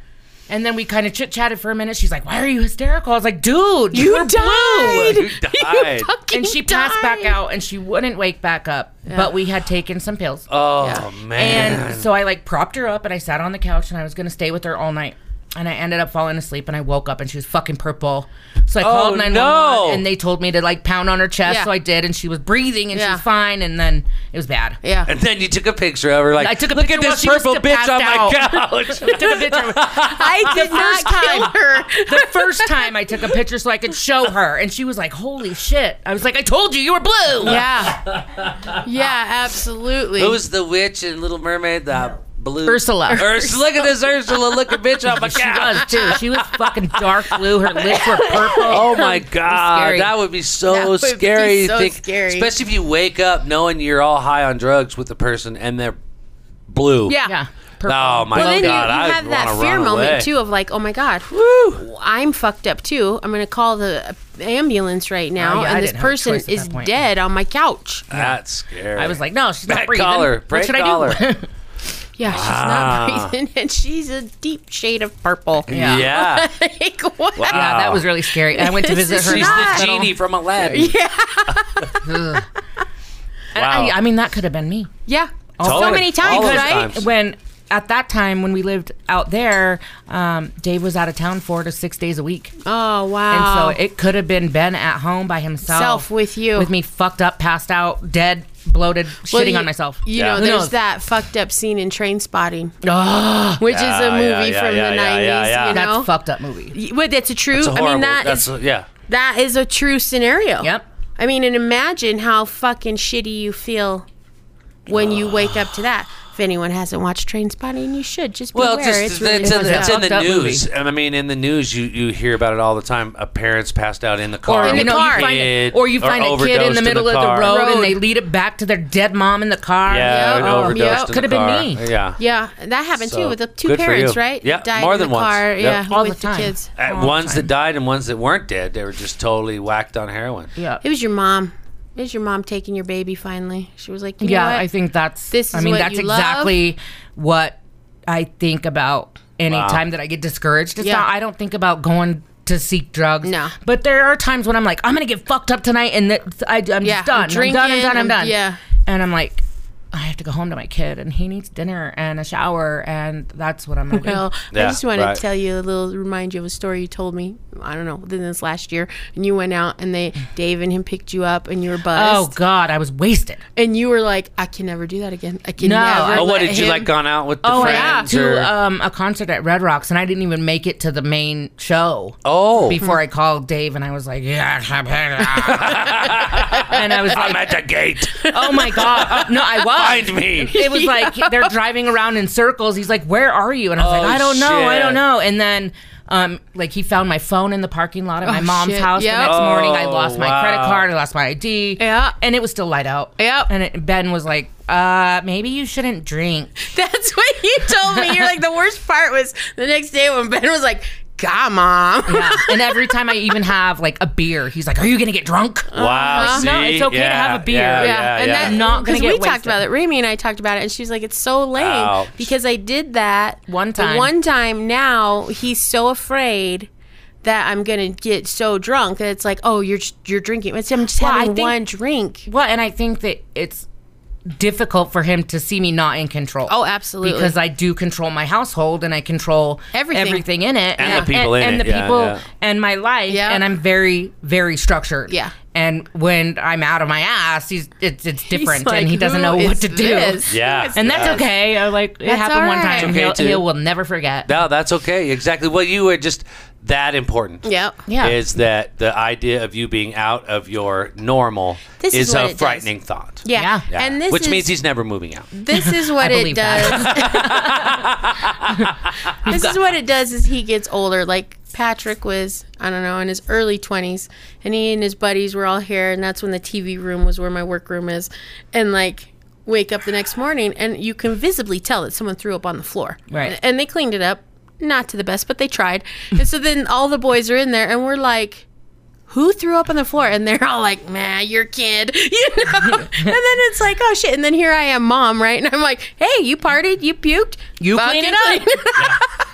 And then we kind of chit chatted for a minute. She's like, "Why are you hysterical?" I was like, "Dude, you, You were died. blue." You died. Fucking And she passed back died. out, and she wouldn't wake back up. But we had taken some pills. Oh Yeah. man. And so I like propped her up and I sat on the couch and I was going to stay with her all night. And I ended up falling asleep, and I woke up, and she was fucking purple. So I Oh, called nine one one, no. and they told me to like pound on her chest. Yeah. So I did, and she was breathing, and she Yeah. was fine. And then it was bad. Yeah. And then you took a picture of her, like, I took a look picture at while this she was purple still bitch passed on out." my couch. I took a picture. I did not kill her. The first time I took a picture so I could show her, and she was like, "Holy shit!" I was like, "I told you, you were blue." Yeah. Yeah, absolutely. Who's the witch in Little Mermaid? The blue Ursula. Ursula. Look at this Ursula looking bitch on my She couch. was too. She was fucking dark blue. Her lips were purple. Oh my god, scary. that would be so That would be scary. so Think- scary. Especially if you wake up knowing you're all high on drugs with the person and they're blue. Yeah. Yeah. Purple. Oh my Well, then you, god, you I have that wanna fear run moment away. too of like, oh my god, Woo. I'm fucked up too. I'm gonna call the ambulance right now, Oh, yeah, I and this didn't have a person choice at is that point. dead on my couch. That's scary. I was like, "No, she's not Prank breathing. caller, What prank should I caller. do?" Yeah, she's Wow. not breathing, and she's a deep shade of purple. Yeah. yeah. Like, what? Wow. Yeah, that was really scary. I went to This visit is her. in She's the the hospital. genie from Aladdin. And Wow. I, I mean, that could have been me. Yeah, so Totally. many All times, those right? times. When at that time when we lived out there, um, Dave was out of town four to six days a week, Oh wow. and so it could have been Ben at home by himself, Self with you. with me fucked up, passed out, dead, bloated, Well, shitting you- on myself. You Yeah. know, Who there's knows? that fucked up scene in Train Spotting, Oh, which is Yeah, a movie yeah, yeah, from yeah, the yeah, nineties. yeah, yeah. You that's know, a fucked up movie. Y- but that's a true. It's a I horrible. mean, that that's is a- yeah. that is a true scenario. Yep. I mean, and imagine how fucking shitty you feel when you wake up to that. If anyone hasn't watched Train Spotting, you should just beware. Well, just it's it's, really in, fucked the, it's up. in the Fucked up news, and I mean, in the news, you, you hear about it all the time. A parent's passed out in the car, Or In you the know, car. you find Kid, a, or you find a kid in overdosed the middle of car. the road, Road. and they lead it back to their dead mom in the car. Yeah, Yep. an Oh, overdosed yep. in Could've the been car. me. Yeah, Yeah, that happened So, too with the two good for parents, you. right? Yeah, Died more in than the once. car. Yep. Yeah, All with the time. kids. Uh, All the ones that time. died and ones that weren't dead, they were just totally whacked on heroin. Yeah. It was your mom. It was your mom taking your baby finally. She was like, you Yeah, know what? I think that's. This I is mean, what that's you love? exactly what I think about anytime that I get discouraged. It's Yeah. not. I don't think about going to seek drugs. No. But there are times when I'm like, I'm gonna get fucked up tonight, and that I, I'm Yeah, just done. I'm I'm, drinking, done. I'm done. I'm I'm- done. yeah. And I'm like, I have to go home to my kid, and he needs dinner and a shower, and that's what I'm gonna Well, Yeah, I just want right. to tell you a little, remind you of a story you told me. I don't know, within this last year, and you went out and they, Dave and him picked you up, and you were do. buzzed, Oh God, I was wasted. and you were like, I can never do that again. I can No, never. I- Oh, what let did you him- like? Gone out with the Oh friends? yeah, or- to um, a concert at Red Rocks, and I didn't even make it to the main show. oh, Before I called Dave, and I was like, yeah, and I was I'm like, at the gate. oh my God. Uh, no, I was. Find me. It was like they're driving around in circles. He's like, where are you? And I was Oh, like, I don't know. I shit. don't know. And then, um, like he found my phone in the parking lot at my Oh, mom's shit. house Yep. the next morning. I Oh, lost my wow. credit card. I lost my I D. Yeah. And it was still light out. Yep. And it, Ben was like, uh, maybe you shouldn't drink. That's what you told me. You're like, the worst part was the next day when Ben was like, God, Mom. Yeah. And every time I even have like a beer, he's like, are you going to get drunk? Wow. Uh, no, see? it's okay to Yeah, have a beer. Yeah, Yeah, yeah, and yeah. that I'm not gonna because get we talked wasted. about it. Rami and I talked about it, and she's like, "It's so lame Ouch. because I did that One the time. one time. Now he's so afraid that I'm gonna get so drunk that it's like, oh, you're just, you're drinking. It's I'm just Well, I having think- one drink. Well, and I think that it's difficult for him to see me not in control. Oh, absolutely. Because I do control my household and I control Everything. everything in it, And the people in and it, the yeah, people yeah. and my life. Yeah. And I'm very, very structured. Yeah. And when I'm out of my ass, he's it's it's different, like, and he doesn't "Who know what is to do. this? Yeah. Who is And that's this?" okay. I like it That's happened all one right. time. Okay, he'll, too. he will never forget. No, that's okay. Exactly. Well, you were just that important. Yep. Yeah. Is that the idea of you being out of your normal This is is what a it does. frightening thought. Yeah. Yeah. Yeah. And this Which is, means he's never moving out. this is what I it believe does. that. This is what it does as he gets older. Like Patrick was, I don't know, in his early twenties, and he and his buddies were all here, and that's when the T V room was where my workroom is. And like, wake up the next morning, and you can visibly tell that someone threw up on the floor. Right. And, and they cleaned it up, not to the best, but they tried. And so then all the boys are in there, and we're like, who threw up on the floor? And they're all like, man, your kid, you know? And then it's like, oh shit. And then here I am, mom, right? And I'm like, hey, you partied, you puked, You fucking cleaned it up. clean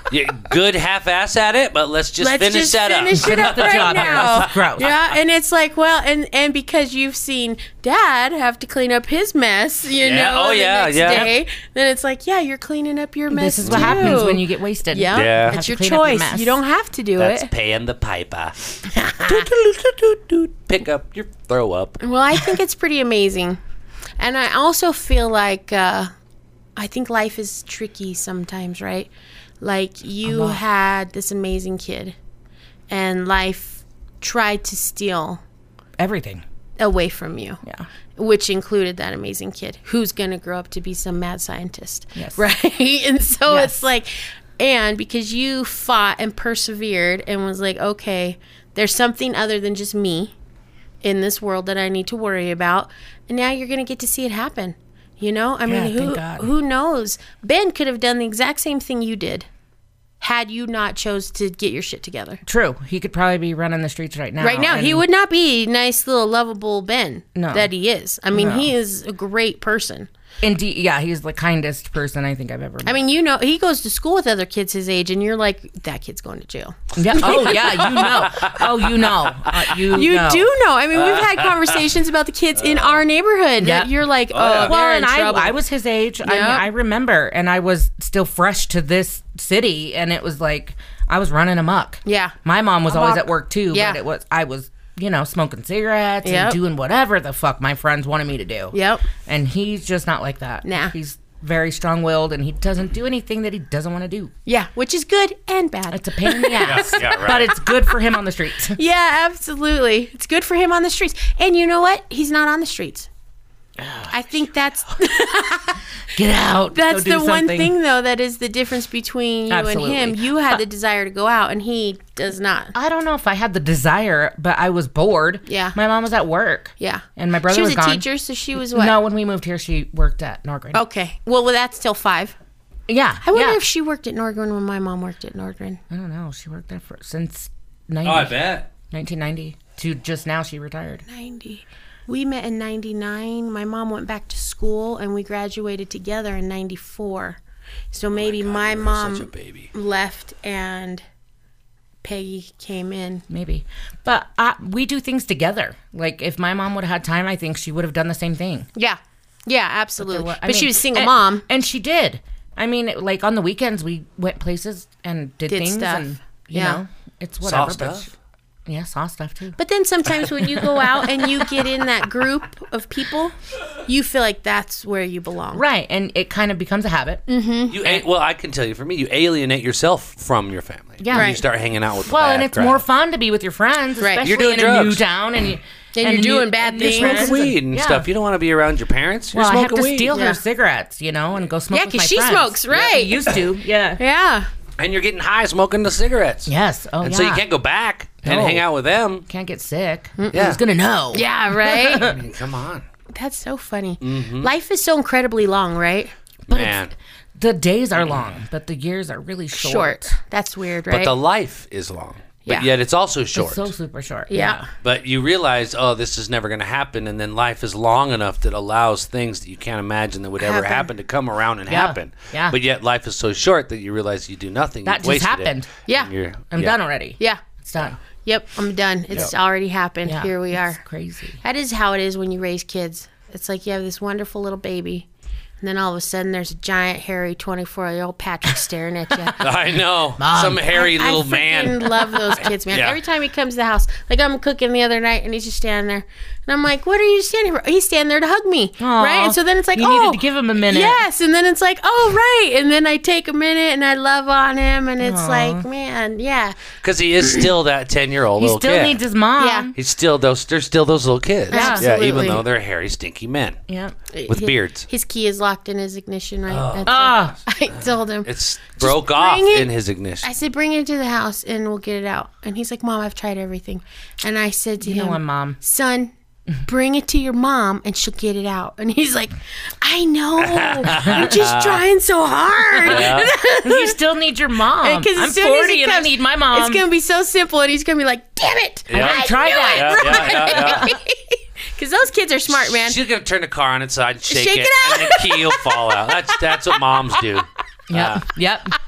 Yeah, good half-ass at it, but let's just Let's finish just that finish up. it up The right job here. now. This is gross. Yeah, and it's like, well, and and because you've seen Dad have to clean up his mess, you Yeah. know, Oh, the yeah, next yeah. day, then it's like, yeah, you're cleaning up your mess. This is what too. happens when you get wasted. Yeah, Yeah. Have it's to your clean up your choice. mess. You don't have to do That's it. paying the piper. Doot-doot-doot-doot-doot. Pick up your throw up. Well, I think it's pretty amazing, and I also feel like uh, I think life is tricky sometimes, right? Like you had this amazing kid, and life tried to steal Everything. away from you. Yeah. Which included that amazing kid who's going to grow up to be some mad scientist. Yes. Right? And so Yes. it's like, and because you fought and persevered and was like, okay, there's something other than just me in this world that I need to worry about. And now you're going to get to see it happen. You know? I Yeah, mean, thank who God. who knows? Ben could have done the exact same thing you did had you not chose to get your shit together. True. He could probably be running the streets right now. Right now, he and- would not be nice little lovable Ben No. that he is. I mean, No. he is a great person. Indeed, yeah, he's the kindest person I think I've ever met. I mean, you know, he goes to school with other kids his age, and you're like, that kid's going to jail. yeah. Oh, yeah, you know. Oh, you know. Uh, you You know. do know. I mean, we've had conversations about the kids in our neighborhood. Yeah. That you're like, oh, yeah. they're Well, in and I, trouble. I was his age. I mean, Yep. I remember, and I was still fresh to this city, and it was like I was running amok. Yeah. My mom was always Amok. at work too, Yeah. but it was I was, you know, smoking cigarettes Yep. and doing whatever the fuck my friends wanted me to do. Yep. And he's just not like that. Nah. He's very strong-willed, and he doesn't do anything that he doesn't want to do. Yeah, which is good and bad. It's a pain in the ass, yeah, right. but it's good for him on the streets. Yeah, absolutely. It's good for him on the streets. And you know what? He's not on the streets. I think that's Get out. that's Go do the one something. thing though that is the difference between you Absolutely. and him. You had the desire to go out and he does not. I don't know if I had the desire, but I was bored. Yeah. My mom was at work. Yeah. And my brother She was, was a gone. teacher, so she was what? No, when we moved here, she worked at Norgren. Okay. Well, well that's till five. Yeah. I wonder yeah. if she worked at Nordgren when my mom worked at Nordgren. I don't know. She worked there for since ninety, Oh, I bet. nineteen ninety to just now she retired. ninety. We met in ninety-nine. My mom went back to school and we graduated together in ninety-four. So maybe my you were mom such a baby. left and Peggy came in. Maybe. But uh, we do things together. Like if my mom would have had time, I think she would have done the same thing. Yeah. Yeah, absolutely. But, But, I she mean, was single and- mom. And she did. I mean, like on the weekends, we went places and did, Did things. stuff. And, you Yeah. know, it's whatever. Saw but stuff. she- yeah, saw stuff too. But then sometimes when you go out and you get in that group of people, you feel like that's where you belong. Right. And it kind of becomes a habit. You a- well, I can tell you, for me, you alienate yourself from your family. Yeah. When Right. You start hanging out with. The Well, bad and it's crowd. more fun to be with your friends, Right. especially You're doing in a new drugs. town, and you And you're doing bad and new things. friends Smoking weed and yeah. stuff. You don't want to be around your parents. You're Well, I have smoking to weed. steal Yeah. her cigarettes, you know, and go smoke Yeah, with 'cause my she friends. smokes, Yeah, right. we used to, yeah. Yeah. And you're getting high smoking the cigarettes. Yes. Oh, And yeah. so you can't go back and No. hang out with them. Can't get sick. Yeah. Who's gonna know? Yeah, right? I mean, come on. That's so funny. Mm-hmm. Life is so incredibly long, right? Man. The days are long, but the years are really short. Short. That's weird, right? But the life is long. But Yeah. yet it's also short. It's so super short. yeah. But you realize, oh, this is never going to happen. And then life is long enough that allows things that you can't imagine that would ever Happen. happen to come around and Yeah. happen. Yeah. But yet life is so short that you realize you do nothing. That You've just wasted happened. It, Yeah. and you're- I'm yeah. done already. Yeah. It's done. Yep, I'm done. It's already happened. Yeah. Here we It's are. crazy. That is how it is when you raise kids. It's like you have this wonderful little baby, and then all of a sudden there's a giant, hairy, twenty-four-year-old Patrick staring at you. I know. Some hairy little I man. freaking love those kids, man. Yeah. Every time he comes to the house, like I'm cooking the other night, and he's just standing there, and I'm like, "What are you standing for?" He's standing there to hug me, Aw. right? And so then it's like, You "Oh, needed to give him a minute. Yes, and then it's like, "Oh, right," and then I take a minute and I love on him, and it's Aw. like, man, yeah, Because he is still that ten-year-old He little still kid. needs his mom. Yeah. He's still those. They're still those little kids. Yeah, Absolutely. even though they're hairy, stinky men Yeah. with His- beards. His key is locked in his ignition, right? That's it. Ah. I told him. It's broke off bring it- in his ignition. I said, bring it to the house and we'll get it out. And he's like, Mom, I've tried everything. And I said to You him, know what, Mom? son, bring it to your mom and she'll get it out. And he's like, I know. I'm just trying so hard. You still need your mom. Because I'm as soon as forty he and I comes, need my mom. It's going to be so simple. And he's going to be like, damn it. Yeah. I Try knew that. it. Yeah, yeah, yeah, yeah. Because those kids are smart, man. She's gonna turn the car on its side, and shake, Shake it, it out. and the key will fall out. That's that's what moms do. Yep. Yep.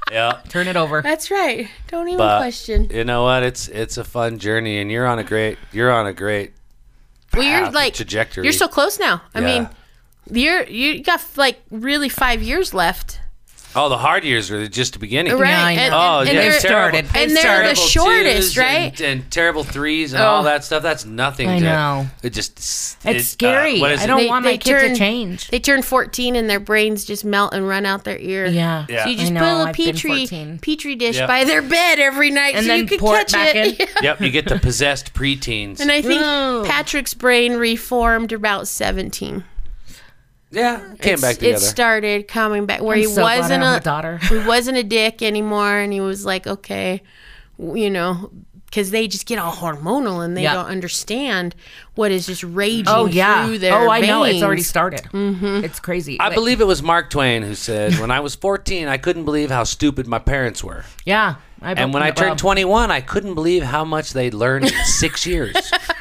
Yeah. Turn it over. That's right. Don't even But question. you know what? It's it's a fun journey, and you're on a great you're on a great Well, you're path, like trajectory. You're so close now. I Yeah. mean, you're you got like really five years left. Oh, the hard years are just the beginning. Right. I and, know. Oh, and, yeah, and they've they're, started. and They've they're started. the Terrible shortest, twos right? And, and terrible threes and Oh. all that stuff. That's nothing. I to, know. It just It's it, uh, scary. what is I it? don't They- want they my kid turn- to change. They turn fourteen and their brains just melt and run out their ear. Yeah. Yeah. So you just I put a know, little I've been petri fourteen. petri dish Yep. by their bed every night, And so then you can pour catch it back it. in. Yep, you get the possessed preteens. And I think No. Patrick's brain reformed about seventeen. yeah, came It's- back together. It started coming back where I'm he so glad I wasn't have a a daughter. he wasn't a dick anymore, and he was like, okay, w- you know, because they just get all hormonal and they Yeah. don't understand what is just raging Oh yeah. through their Oh, I know. It's veins. already started. Mm-hmm. It's crazy. I Like, believe it was Mark Twain who said, "When I was fourteen, I couldn't believe how stupid my parents were, Yeah. I and when I well, turned twenty-one, I couldn't believe how much they'd learned in six years."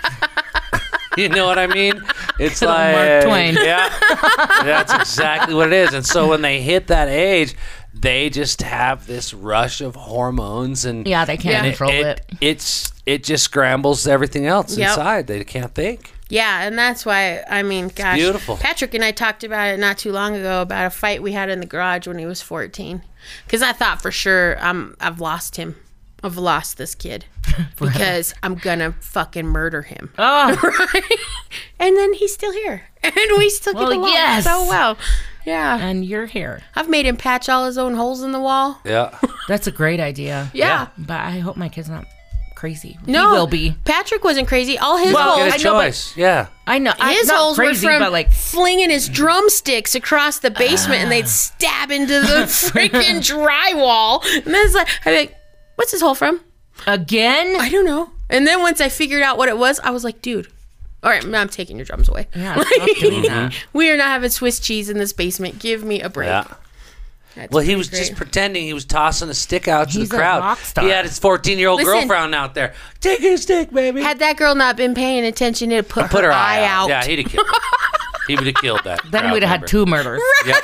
You know what I mean? It's Little like Mark Twain. Yeah, that's exactly what it is. And so when they hit that age, they just have this rush of hormones, and Yeah, they can't Yeah. control it, it. It's it just scrambles everything else Yep. inside. They can't think. Yeah, and that's why, I mean, gosh. beautiful. Patrick and I talked about it not too long ago about a fight we had in the garage when he was fourteen. Because I thought for sure um, I've lost him. I've lost this kid. Because I'm going to fucking murder him. Oh, Right? And then he's still here. And we still get Well, along yes. so well. Yeah. and you're here. I've made him patch all his own holes in the wall. Yeah. That's a great idea. Yeah. But I hope my kid's not crazy. No. He will be. Patrick wasn't crazy. All his Well, holes. Get a I know, but- choice. Yeah. I know. I, His not holes crazy, were from but like flinging his drumsticks across the basement, and they'd stab into the freaking drywall. And then it's like, I'd be like, "What's his hole from?" again. I don't know. And then once I figured out what it was, I was like, "Dude, all right, I'm taking your drums away. Yeah, stop doing that. We are not having Swiss cheese in this basement. Give me a break." Yeah. That's Well, he pretty was great. just pretending he was tossing a stick out to He's the a crowd. rock star. He had his fourteen-year-old Listen. girlfriend out there. Take your stick, baby. Had that girl not been paying attention, it'd put, Put her, her eye out. Yeah, he'd have killed her. He would have killed that. Then crowd we'd have had member. two murders. Yep.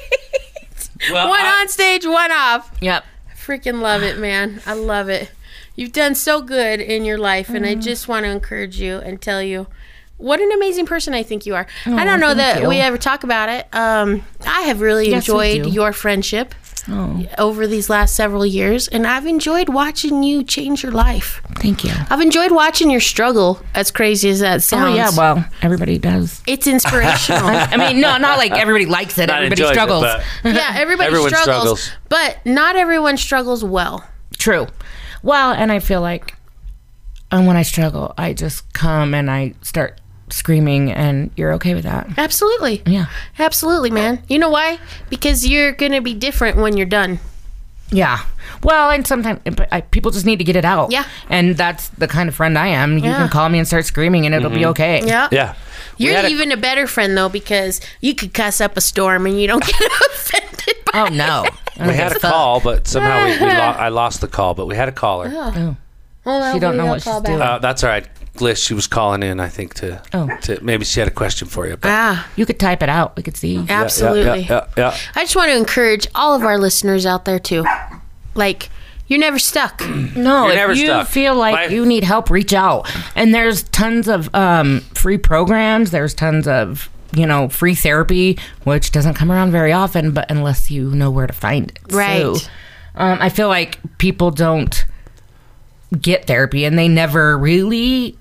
Well, One I- on stage, one off. Yep. Freaking love it, man. I love it. You've done so good in your life, and Mm. I just want to encourage you and tell you what an amazing person I think you are. I don't know thank that you. we ever talk about it. Um, I have really Yes, we enjoyed do. your friendship Oh, over these last several years, and I've enjoyed watching you change your life. thank you. I've enjoyed watching your struggle, as crazy as that Oh sounds. yeah. Well, everybody does. It's inspirational. I mean, no, not like everybody likes it. Not Everybody enjoys it, struggles. but- Yeah, everybody Everyone struggles, struggles. but not everyone struggles well. True. Well, and I feel like and when I struggle, I just come and I start screaming, and you're okay with that. Absolutely. Yeah. Absolutely, man. You know why? Because you're going to be different when you're done. Yeah. Well, and sometimes but I, people just need to get it out. Yeah. And that's the kind of friend I am. You Yeah. can call me and start screaming, and it'll be okay. Yeah. Yeah. We You're had a- even a better friend, though, because you could cuss up a storm and you don't get offended by Oh no. We had a call, but somehow we, we lo- I lost the call. But we had a caller. Oh. Well, She don't we know don't what call she's back. doing. Uh, that's all right. Glish, she was calling in, I think, to, Oh. to maybe she had a question for you. But Ah, You could type it out. We could see. Yeah, yeah, absolutely. Yeah, yeah, yeah. I just want to encourage all of our listeners out there, too. Like, you're never stuck. No, You're if never you stuck. feel like Like- you need help, reach out. And there's tons of um, free programs. There's tons of, you know, free therapy, which doesn't come around very often, but unless you know where to find it. Right. So, um, I feel like people don't get therapy, and they never really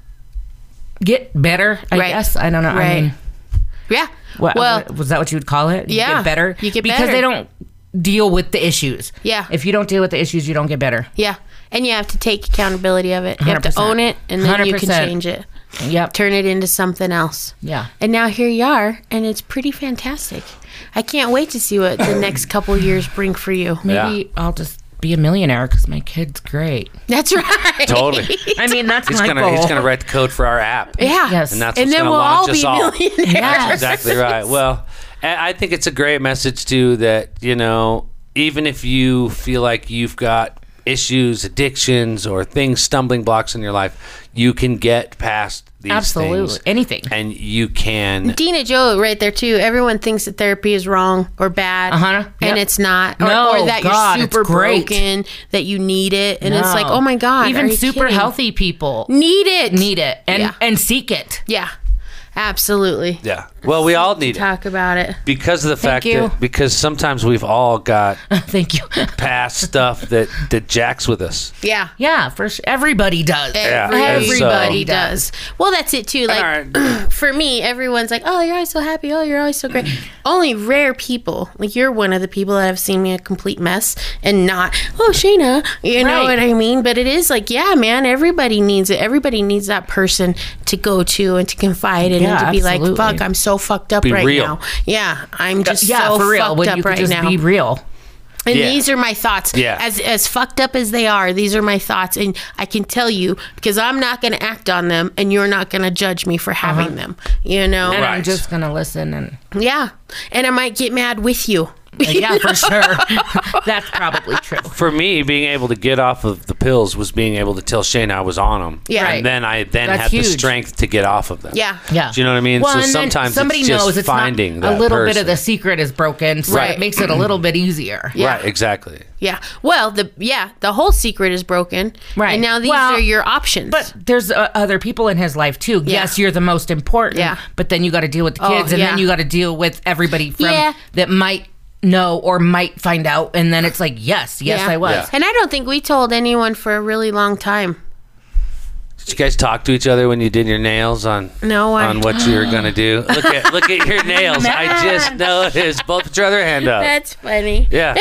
get better, I Right. guess. I don't know. I Right. mean, Yeah. what, well, was that what you would call it? You Yeah. get better? You get because better. they don't deal with the issues. Yeah. If you don't deal with the issues, you don't get better. yeah. And you have to take accountability of it. You have one hundred to percent. own it, and then you can one hundred percent. change it. Yep. Turn it into something else. Yeah. And now here you are, and it's pretty fantastic. I can't wait to see what the next couple years bring for you. Maybe I'll just be a millionaire because my kid's great. That's right. Totally. I mean, that's He's my gonna goal. he's gonna write the code for our app. Yeah. Yes. And that's And what's then gonna we'll launch all us be all. millionaires. Yes. Exactly right. Well, and I think it's a great message too that, you know, even if you feel like you've got issues, addictions, or things, stumbling blocks in your life, you can get past these Absolutely. things. Anything. And you can. Dina Joe right there too. Everyone thinks that therapy is wrong or bad, Uh-huh. and Yep. it's not. Or, No, or that God, you're it's super great. broken, that you need it, and it's No. like, oh my God, Even are you super kidding? healthy people need it, need it and Yeah. and seek it. yeah, absolutely. Yeah. Well, we all need it Talk about it. because of the fact you. that because sometimes we've all got Thank you. past stuff that that jacks with us. Yeah. Yeah, for sure. Everybody does. Yeah, and Everybody so- does. Well, that's it too. Like Alright. for me, everyone's like, "Oh, you're always so happy. Oh, you're always so great." Only rare people, like you're one of the people that have seen me a complete mess and not, "Oh, Shayna," you know Right. what I mean? But it is like, yeah, man, everybody needs it. Everybody needs that person to go to and to confide in Yeah, and to be absolutely. like, "Fuck, I'm so fucked up Be right real. now." Yeah, I'm just Yeah, so for real. fucked When up you could right just now. be real. And Yeah. these are my thoughts. Yeah. As as fucked up as they are, these are my thoughts. And I can tell you because I'm not going to act on them and you're not going to judge me for having them. You know? And I'm Right. just gonna listen and Yeah. And I might get mad with you. yeah, for sure. That's probably true. For me, being able to get off of the pills was being able to tell Shayna I was on them. Yeah. And then I then That's had the huge. strength to get off of them. Yeah. Yeah. Do you know what I mean? Well, so and then sometimes somebody it's just knows it's finding not, that a little person. bit of the secret is broken, so Right. it makes it a little bit easier. Yeah. Right, exactly. Yeah. Well, the yeah, the whole secret is broken. Right. And now these Well, are your options. But there's uh, other people in his life too. Yeah. Yes, you're the most important. Yeah. But then you got to deal with the Oh, kids, and yeah. then you got to deal with everybody from Yeah. that might know or might find out, and then it's like, yes, yes, Yeah. I was. Yeah. And I don't think we told anyone for a really long time. Did you guys talk to each other when you did your nails on No, I- on what you were gonna do? Look at look at your nails. I just noticed. Both put your other hand up. That's funny. Yeah.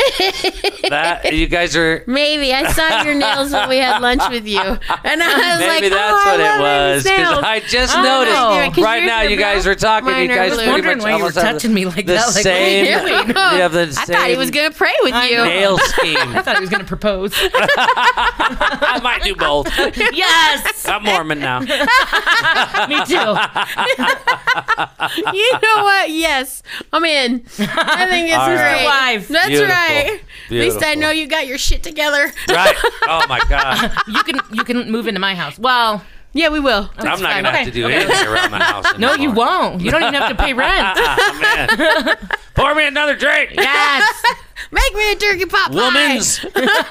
That you guys are Maybe I saw your nails when we had lunch with you, and I was maybe like, that's "Oh, what I it love was. Amy's nails." I just Oh, noticed. no. 'Cause Right yours now, are you guys blue, are talking. mine You are guys blue. pretty Wondering much why you were almost have touching me like the that, like, what are you same. doing? You have the I thought he was same gonna pray with I you. know. nail scheme. I thought he was going to propose. I might do both. Yes, I'm Mormon now. me too. You know what? Yes, I'm in. I think it's All right. great. Wife. That's Beautiful. right. At least I Beautiful. know you got your shit together. Right. Oh my God. You can you can move into my house. Well, Yeah, we will. I'm not fine. gonna have Okay. to do Okay. anything around the house. no, you anymore. won't. You don't even have to pay rent. Ah, man. Pour me another drink. Yes, Make me a turkey pot pie. Woman's.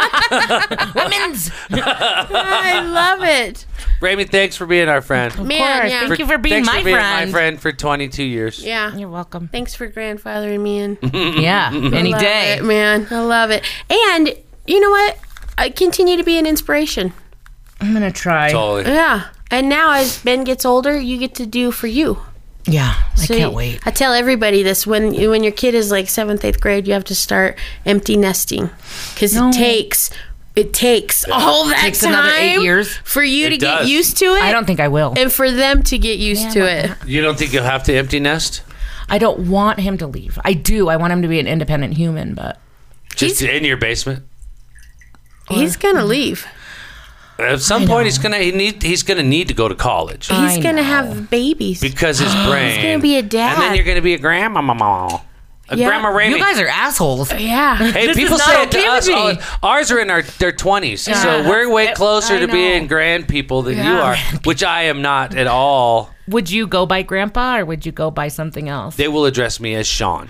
women's. I love it. Ramy, thanks for being our friend. Man, course. yeah. Thank you for being thanks my for being friend. my friend for twenty-two years. Yeah. You're welcome. Thanks for grandfathering me in. Yeah, any love day. it, man. I love it. And you know what? I continue to be an inspiration. I'm gonna try. Totally. Yeah. And now as Ben gets older, you get to do for you. Yeah, I So can't you- wait. I tell everybody this when when your kid is like seventh, eighth grade, you have to start empty nesting because No. it takes it takes all that Takes time another eight years. for you It to get does. used to it. I don't think I will. and for them to get used Yeah, to I it. don't You don't think you'll have to empty nest? I don't want him to leave. I do. I want him to be an independent human, but Just in your basement? He's gonna leave. At some point, he's gonna he need he's gonna need to go to college He's I gonna know. have babies. because his brain. gonna be a dad. and then you're gonna be a grandma. A Yeah. grandma Ramy. you guys are assholes. yeah. Hey, This people is say not it to okay us. with all- me. ours are in our their twenties, so Yeah. we're way It- closer I to know. being grand people than you Yeah. are, which I am not at all. Would you go by Grandpa or would you go by something else? They will address me as Sean.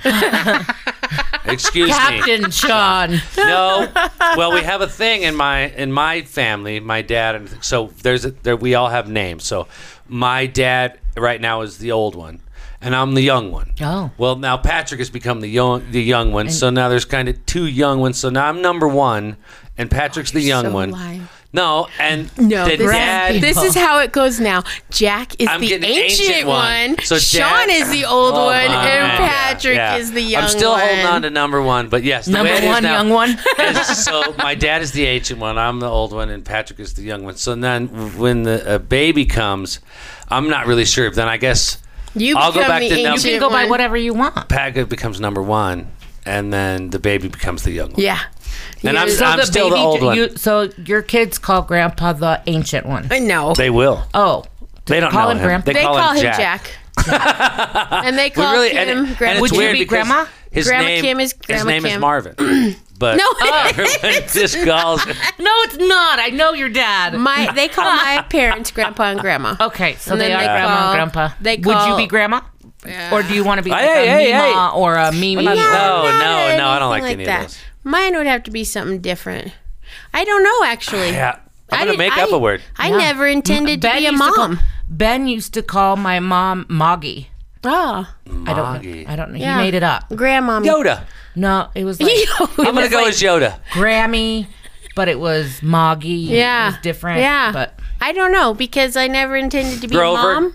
Excuse me. Captain Sean. No. Well, we have a thing in my in my family. My dad and so there's a, there we all have names. So my dad right now is the old one, and I'm the young one. Oh. Well, now Patrick has become the young the young one. so now there's kind of two young ones. So now I'm number one, and Patrick's the young so one. lying. No, and No, the this, dad. is, this is how it goes now. Jack is I'm the getting ancient, ancient one. one. So Sean Dad- is the old Oh, one, my and man. Patrick Yeah, yeah. is the young I'm still one. holding on to number one, but yes, the Number way it is one, now young one. is- so my dad is the ancient one, I'm the old one, and Patrick is the young one. So then when the uh, baby comes, I'm not really sure. Then I guess You I'll go become back the to number- ancient You can go by one. whatever you want. Patrick becomes number one, and then the baby becomes the young one. Yeah. And I'm, You're- So I'm the still the baby- old one. You, so your kids call Grandpa the ancient one. I know. They will. Oh, They don't call know him him. Grandpa? They, They call, call him him Jack. Jack. And they We call really- him and it- and Grandpa. it's Would you weird be because Grandma? His Grandma name, Kim is his Grandma name is Kim. Marvin. But No, everyone just calls. No, it's not. I know your dad. my they call my parents Grandpa and Grandma. Okay, so And they then are they grandma call- and grandpa. they Would you call- be grandma? Or do you want to be like Hey, a hey, Mima hey. or a Mimi? Well, or- No, no, not no, I don't like anything any of that. those. Mine would have to be something different. I don't know, actually. Yeah, I'm I gonna did- make I- up a word. I Yeah. never intended to Ben be a used to call- mom. Ben used to call my mom Moggy. Oh, I don't Moggy. know. I don't know. Yeah. He made it up. grandmommy. Yoda. No, it was like I'm gonna go as Yoda. Grammy, but it was Moggy. Yeah. It was different. Yeah. But I don't know because I never intended to be Grover. a mom.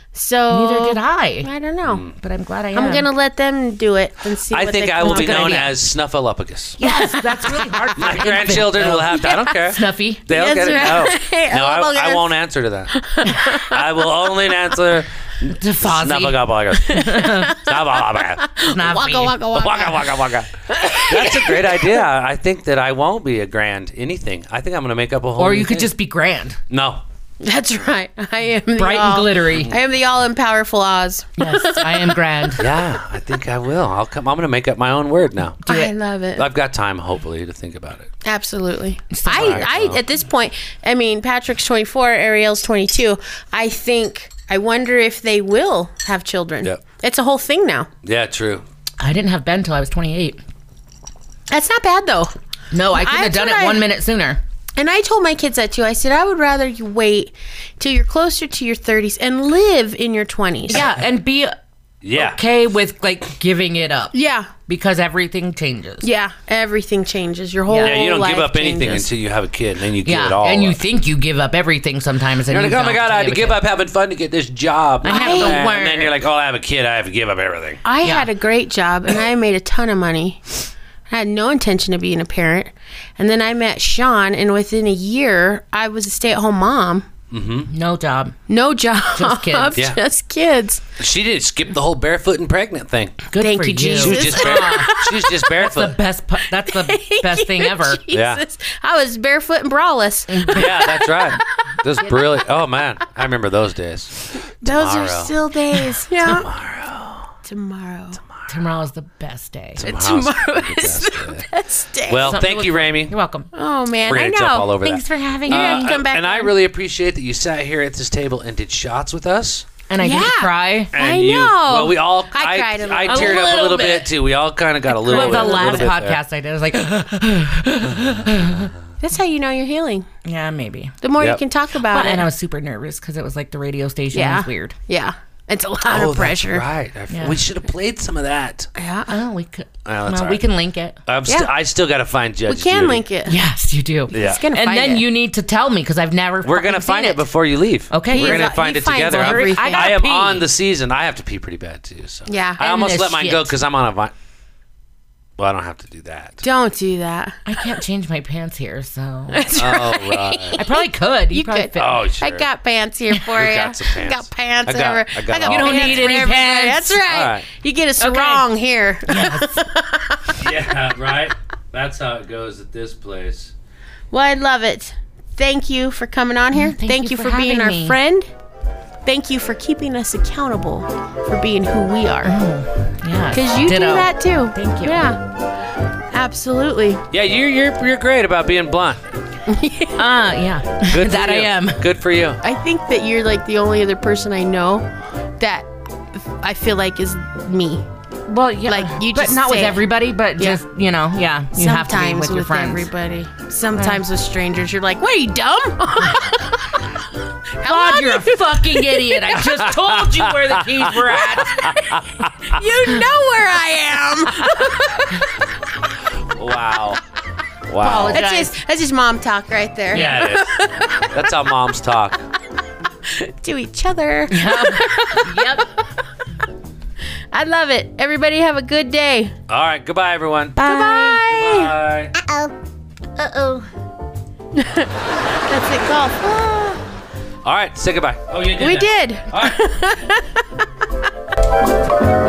So neither did I. I don't know. Hmm. But I'm glad I am. I'm gonna let them do it and see. I what think they I come will up be with. known idea. as Snuffleupagus. Yes, that's really hard for My an infant, grandchildren though. will have to. I don't care. Snuffy. They'll That's get it. right. No, no I, I Snuffleupagus. won't answer to that. I will only answer To Fozzie. Snuffleupagus. Snuffleupagus. Snuffy. Waka waka waka. Waka waka waka. That's a great idea. I think that I won't be a grand anything. I think I'm gonna make up a whole. Or new you could thing. just be grand. no. That's right. I am the Bright all, and glittery. I am the all powerful Oz. Yes, I am grand. Yeah, I think I will. I'll come. I'm gonna make up my own word now. I love it. I've got time, hopefully, to think about it. Absolutely. Alright, I, I well. at this point, I mean, Patrick's twenty-four, Ariel's twenty-two. I think I wonder if they will have children. Yep. It's a whole thing now. Yeah, true. I didn't have Ben till I was twenty-eight. That's not bad though. No, I could have That's done what it I- one minute sooner. And I told my kids that too. I said I would rather you wait till you're closer to your thirties and live in your twenties. Yeah, and be Yeah. okay with like giving it up Yeah. because everything changes. Yeah. Everything changes. Your whole Yeah, you don't give life up anything changes. until you have a kid, and then you give Yeah, it all. and you up. think you give up everything sometimes. And You're like, you oh my don't god, I had to till you give have up having fun to get this job. I have to and work. then you're like, oh, I have a kid, I have to give up everything. I Yeah. had a great job and I made a ton of money. I had no intention of being a parent. And then I met Sean, and within a year, I was a stay at home mom. a kid. No job. No job. Just kids. Yeah. Just kids. She didn't skip the whole barefoot and pregnant thing. Good Thank for you, you. Jesus. She was just barefoot. She was just the barefoot. best. pu- That's the best thing ever. Yeah. Jesus. I was barefoot and braless. Yeah, that's right. This is brilliant. Oh man, I remember those days. Those Tomorrow. are still days. Yeah. Tomorrow. Tomorrow. Tomorrow is the best day. Tomorrow's Tomorrow the is best the day. best day. Well, Something thank to you, look- Ramey. You're welcome. oh, man. We're I gonna know. jump all over Thanks that. for having You're me. gonna have to come back. And I on. really appreciate that you sat here at this table and did shots with us. And I Yeah. didn't cry. And I you, know. Well, we all. I I, cried a I little. teared A up a little little bit. bit. too. We all kind of got a little. Well, bit, the a little last bit podcast I did, I was like, That's how you know you're healing. yeah, maybe. The more Yep. you can talk about But, it. and I was super nervous because it was like the radio station yeah. was weird. Yeah. It's a lot Oh, of pressure. that's right. I f- Yeah. We should have played some of that. Yeah. Oh, we could. Oh, that's well, all we right. can link it. I'm Yeah. st- I still got to find We Judge can Judy. link it. Yes, you do. Yeah. He's gonna And find then it. you need to tell me because I've never. We're gonna fucking find seen it before you leave. Okay. We're He's gonna a- find he it finds together. I'm- everything. I I gotta am pee. on the season. I have to pee pretty bad too. So Yeah. I And almost the let mine go shit. because I'm on a. Vi- well, I don't have to do that. Don't do that. I can't change my pants here, so Oh right. I probably could. You, You probably could. fit. Oh sure. I got pants here for We you. got some pants. Got pants. I got- over- I got all- You don't pants need for any everybody. pants. That's right. All right. You get a sarong here. Yeah, right. That's how it goes at this place. Well, I love it. Thank you for coming on here. thank Thank, you you for for, being having our me. friend. Thank you for keeping us accountable for being who we are. Yeah. Because you Ditto. do that too. Thank you. Yeah. Absolutely. Yeah, you're you're you're great about being blunt. Uh, yeah. Good for that I you. am. Good for you. I think that you're like the only other person I know that I feel like is me. Well, yeah. Like, you but just not with say it. everybody, but Yeah. just, you know, yeah. You have to be Sometimes with your friends. everybody. Sometimes with strangers. You're like, what are you, dumb? God, you're a fucking idiot. I just told you where the keys were at. You know where I am. Wow. Wow. Apologize. That's just that's just mom talk right there. Yeah, it is. That's how moms talk. To each other. Yep. I love it. Everybody have a good day. All right. Goodbye, everyone. Bye. Bye. Uh oh. That's it. Golf. Ah. All right. Say goodbye. Oh, you did. We that. did. All right.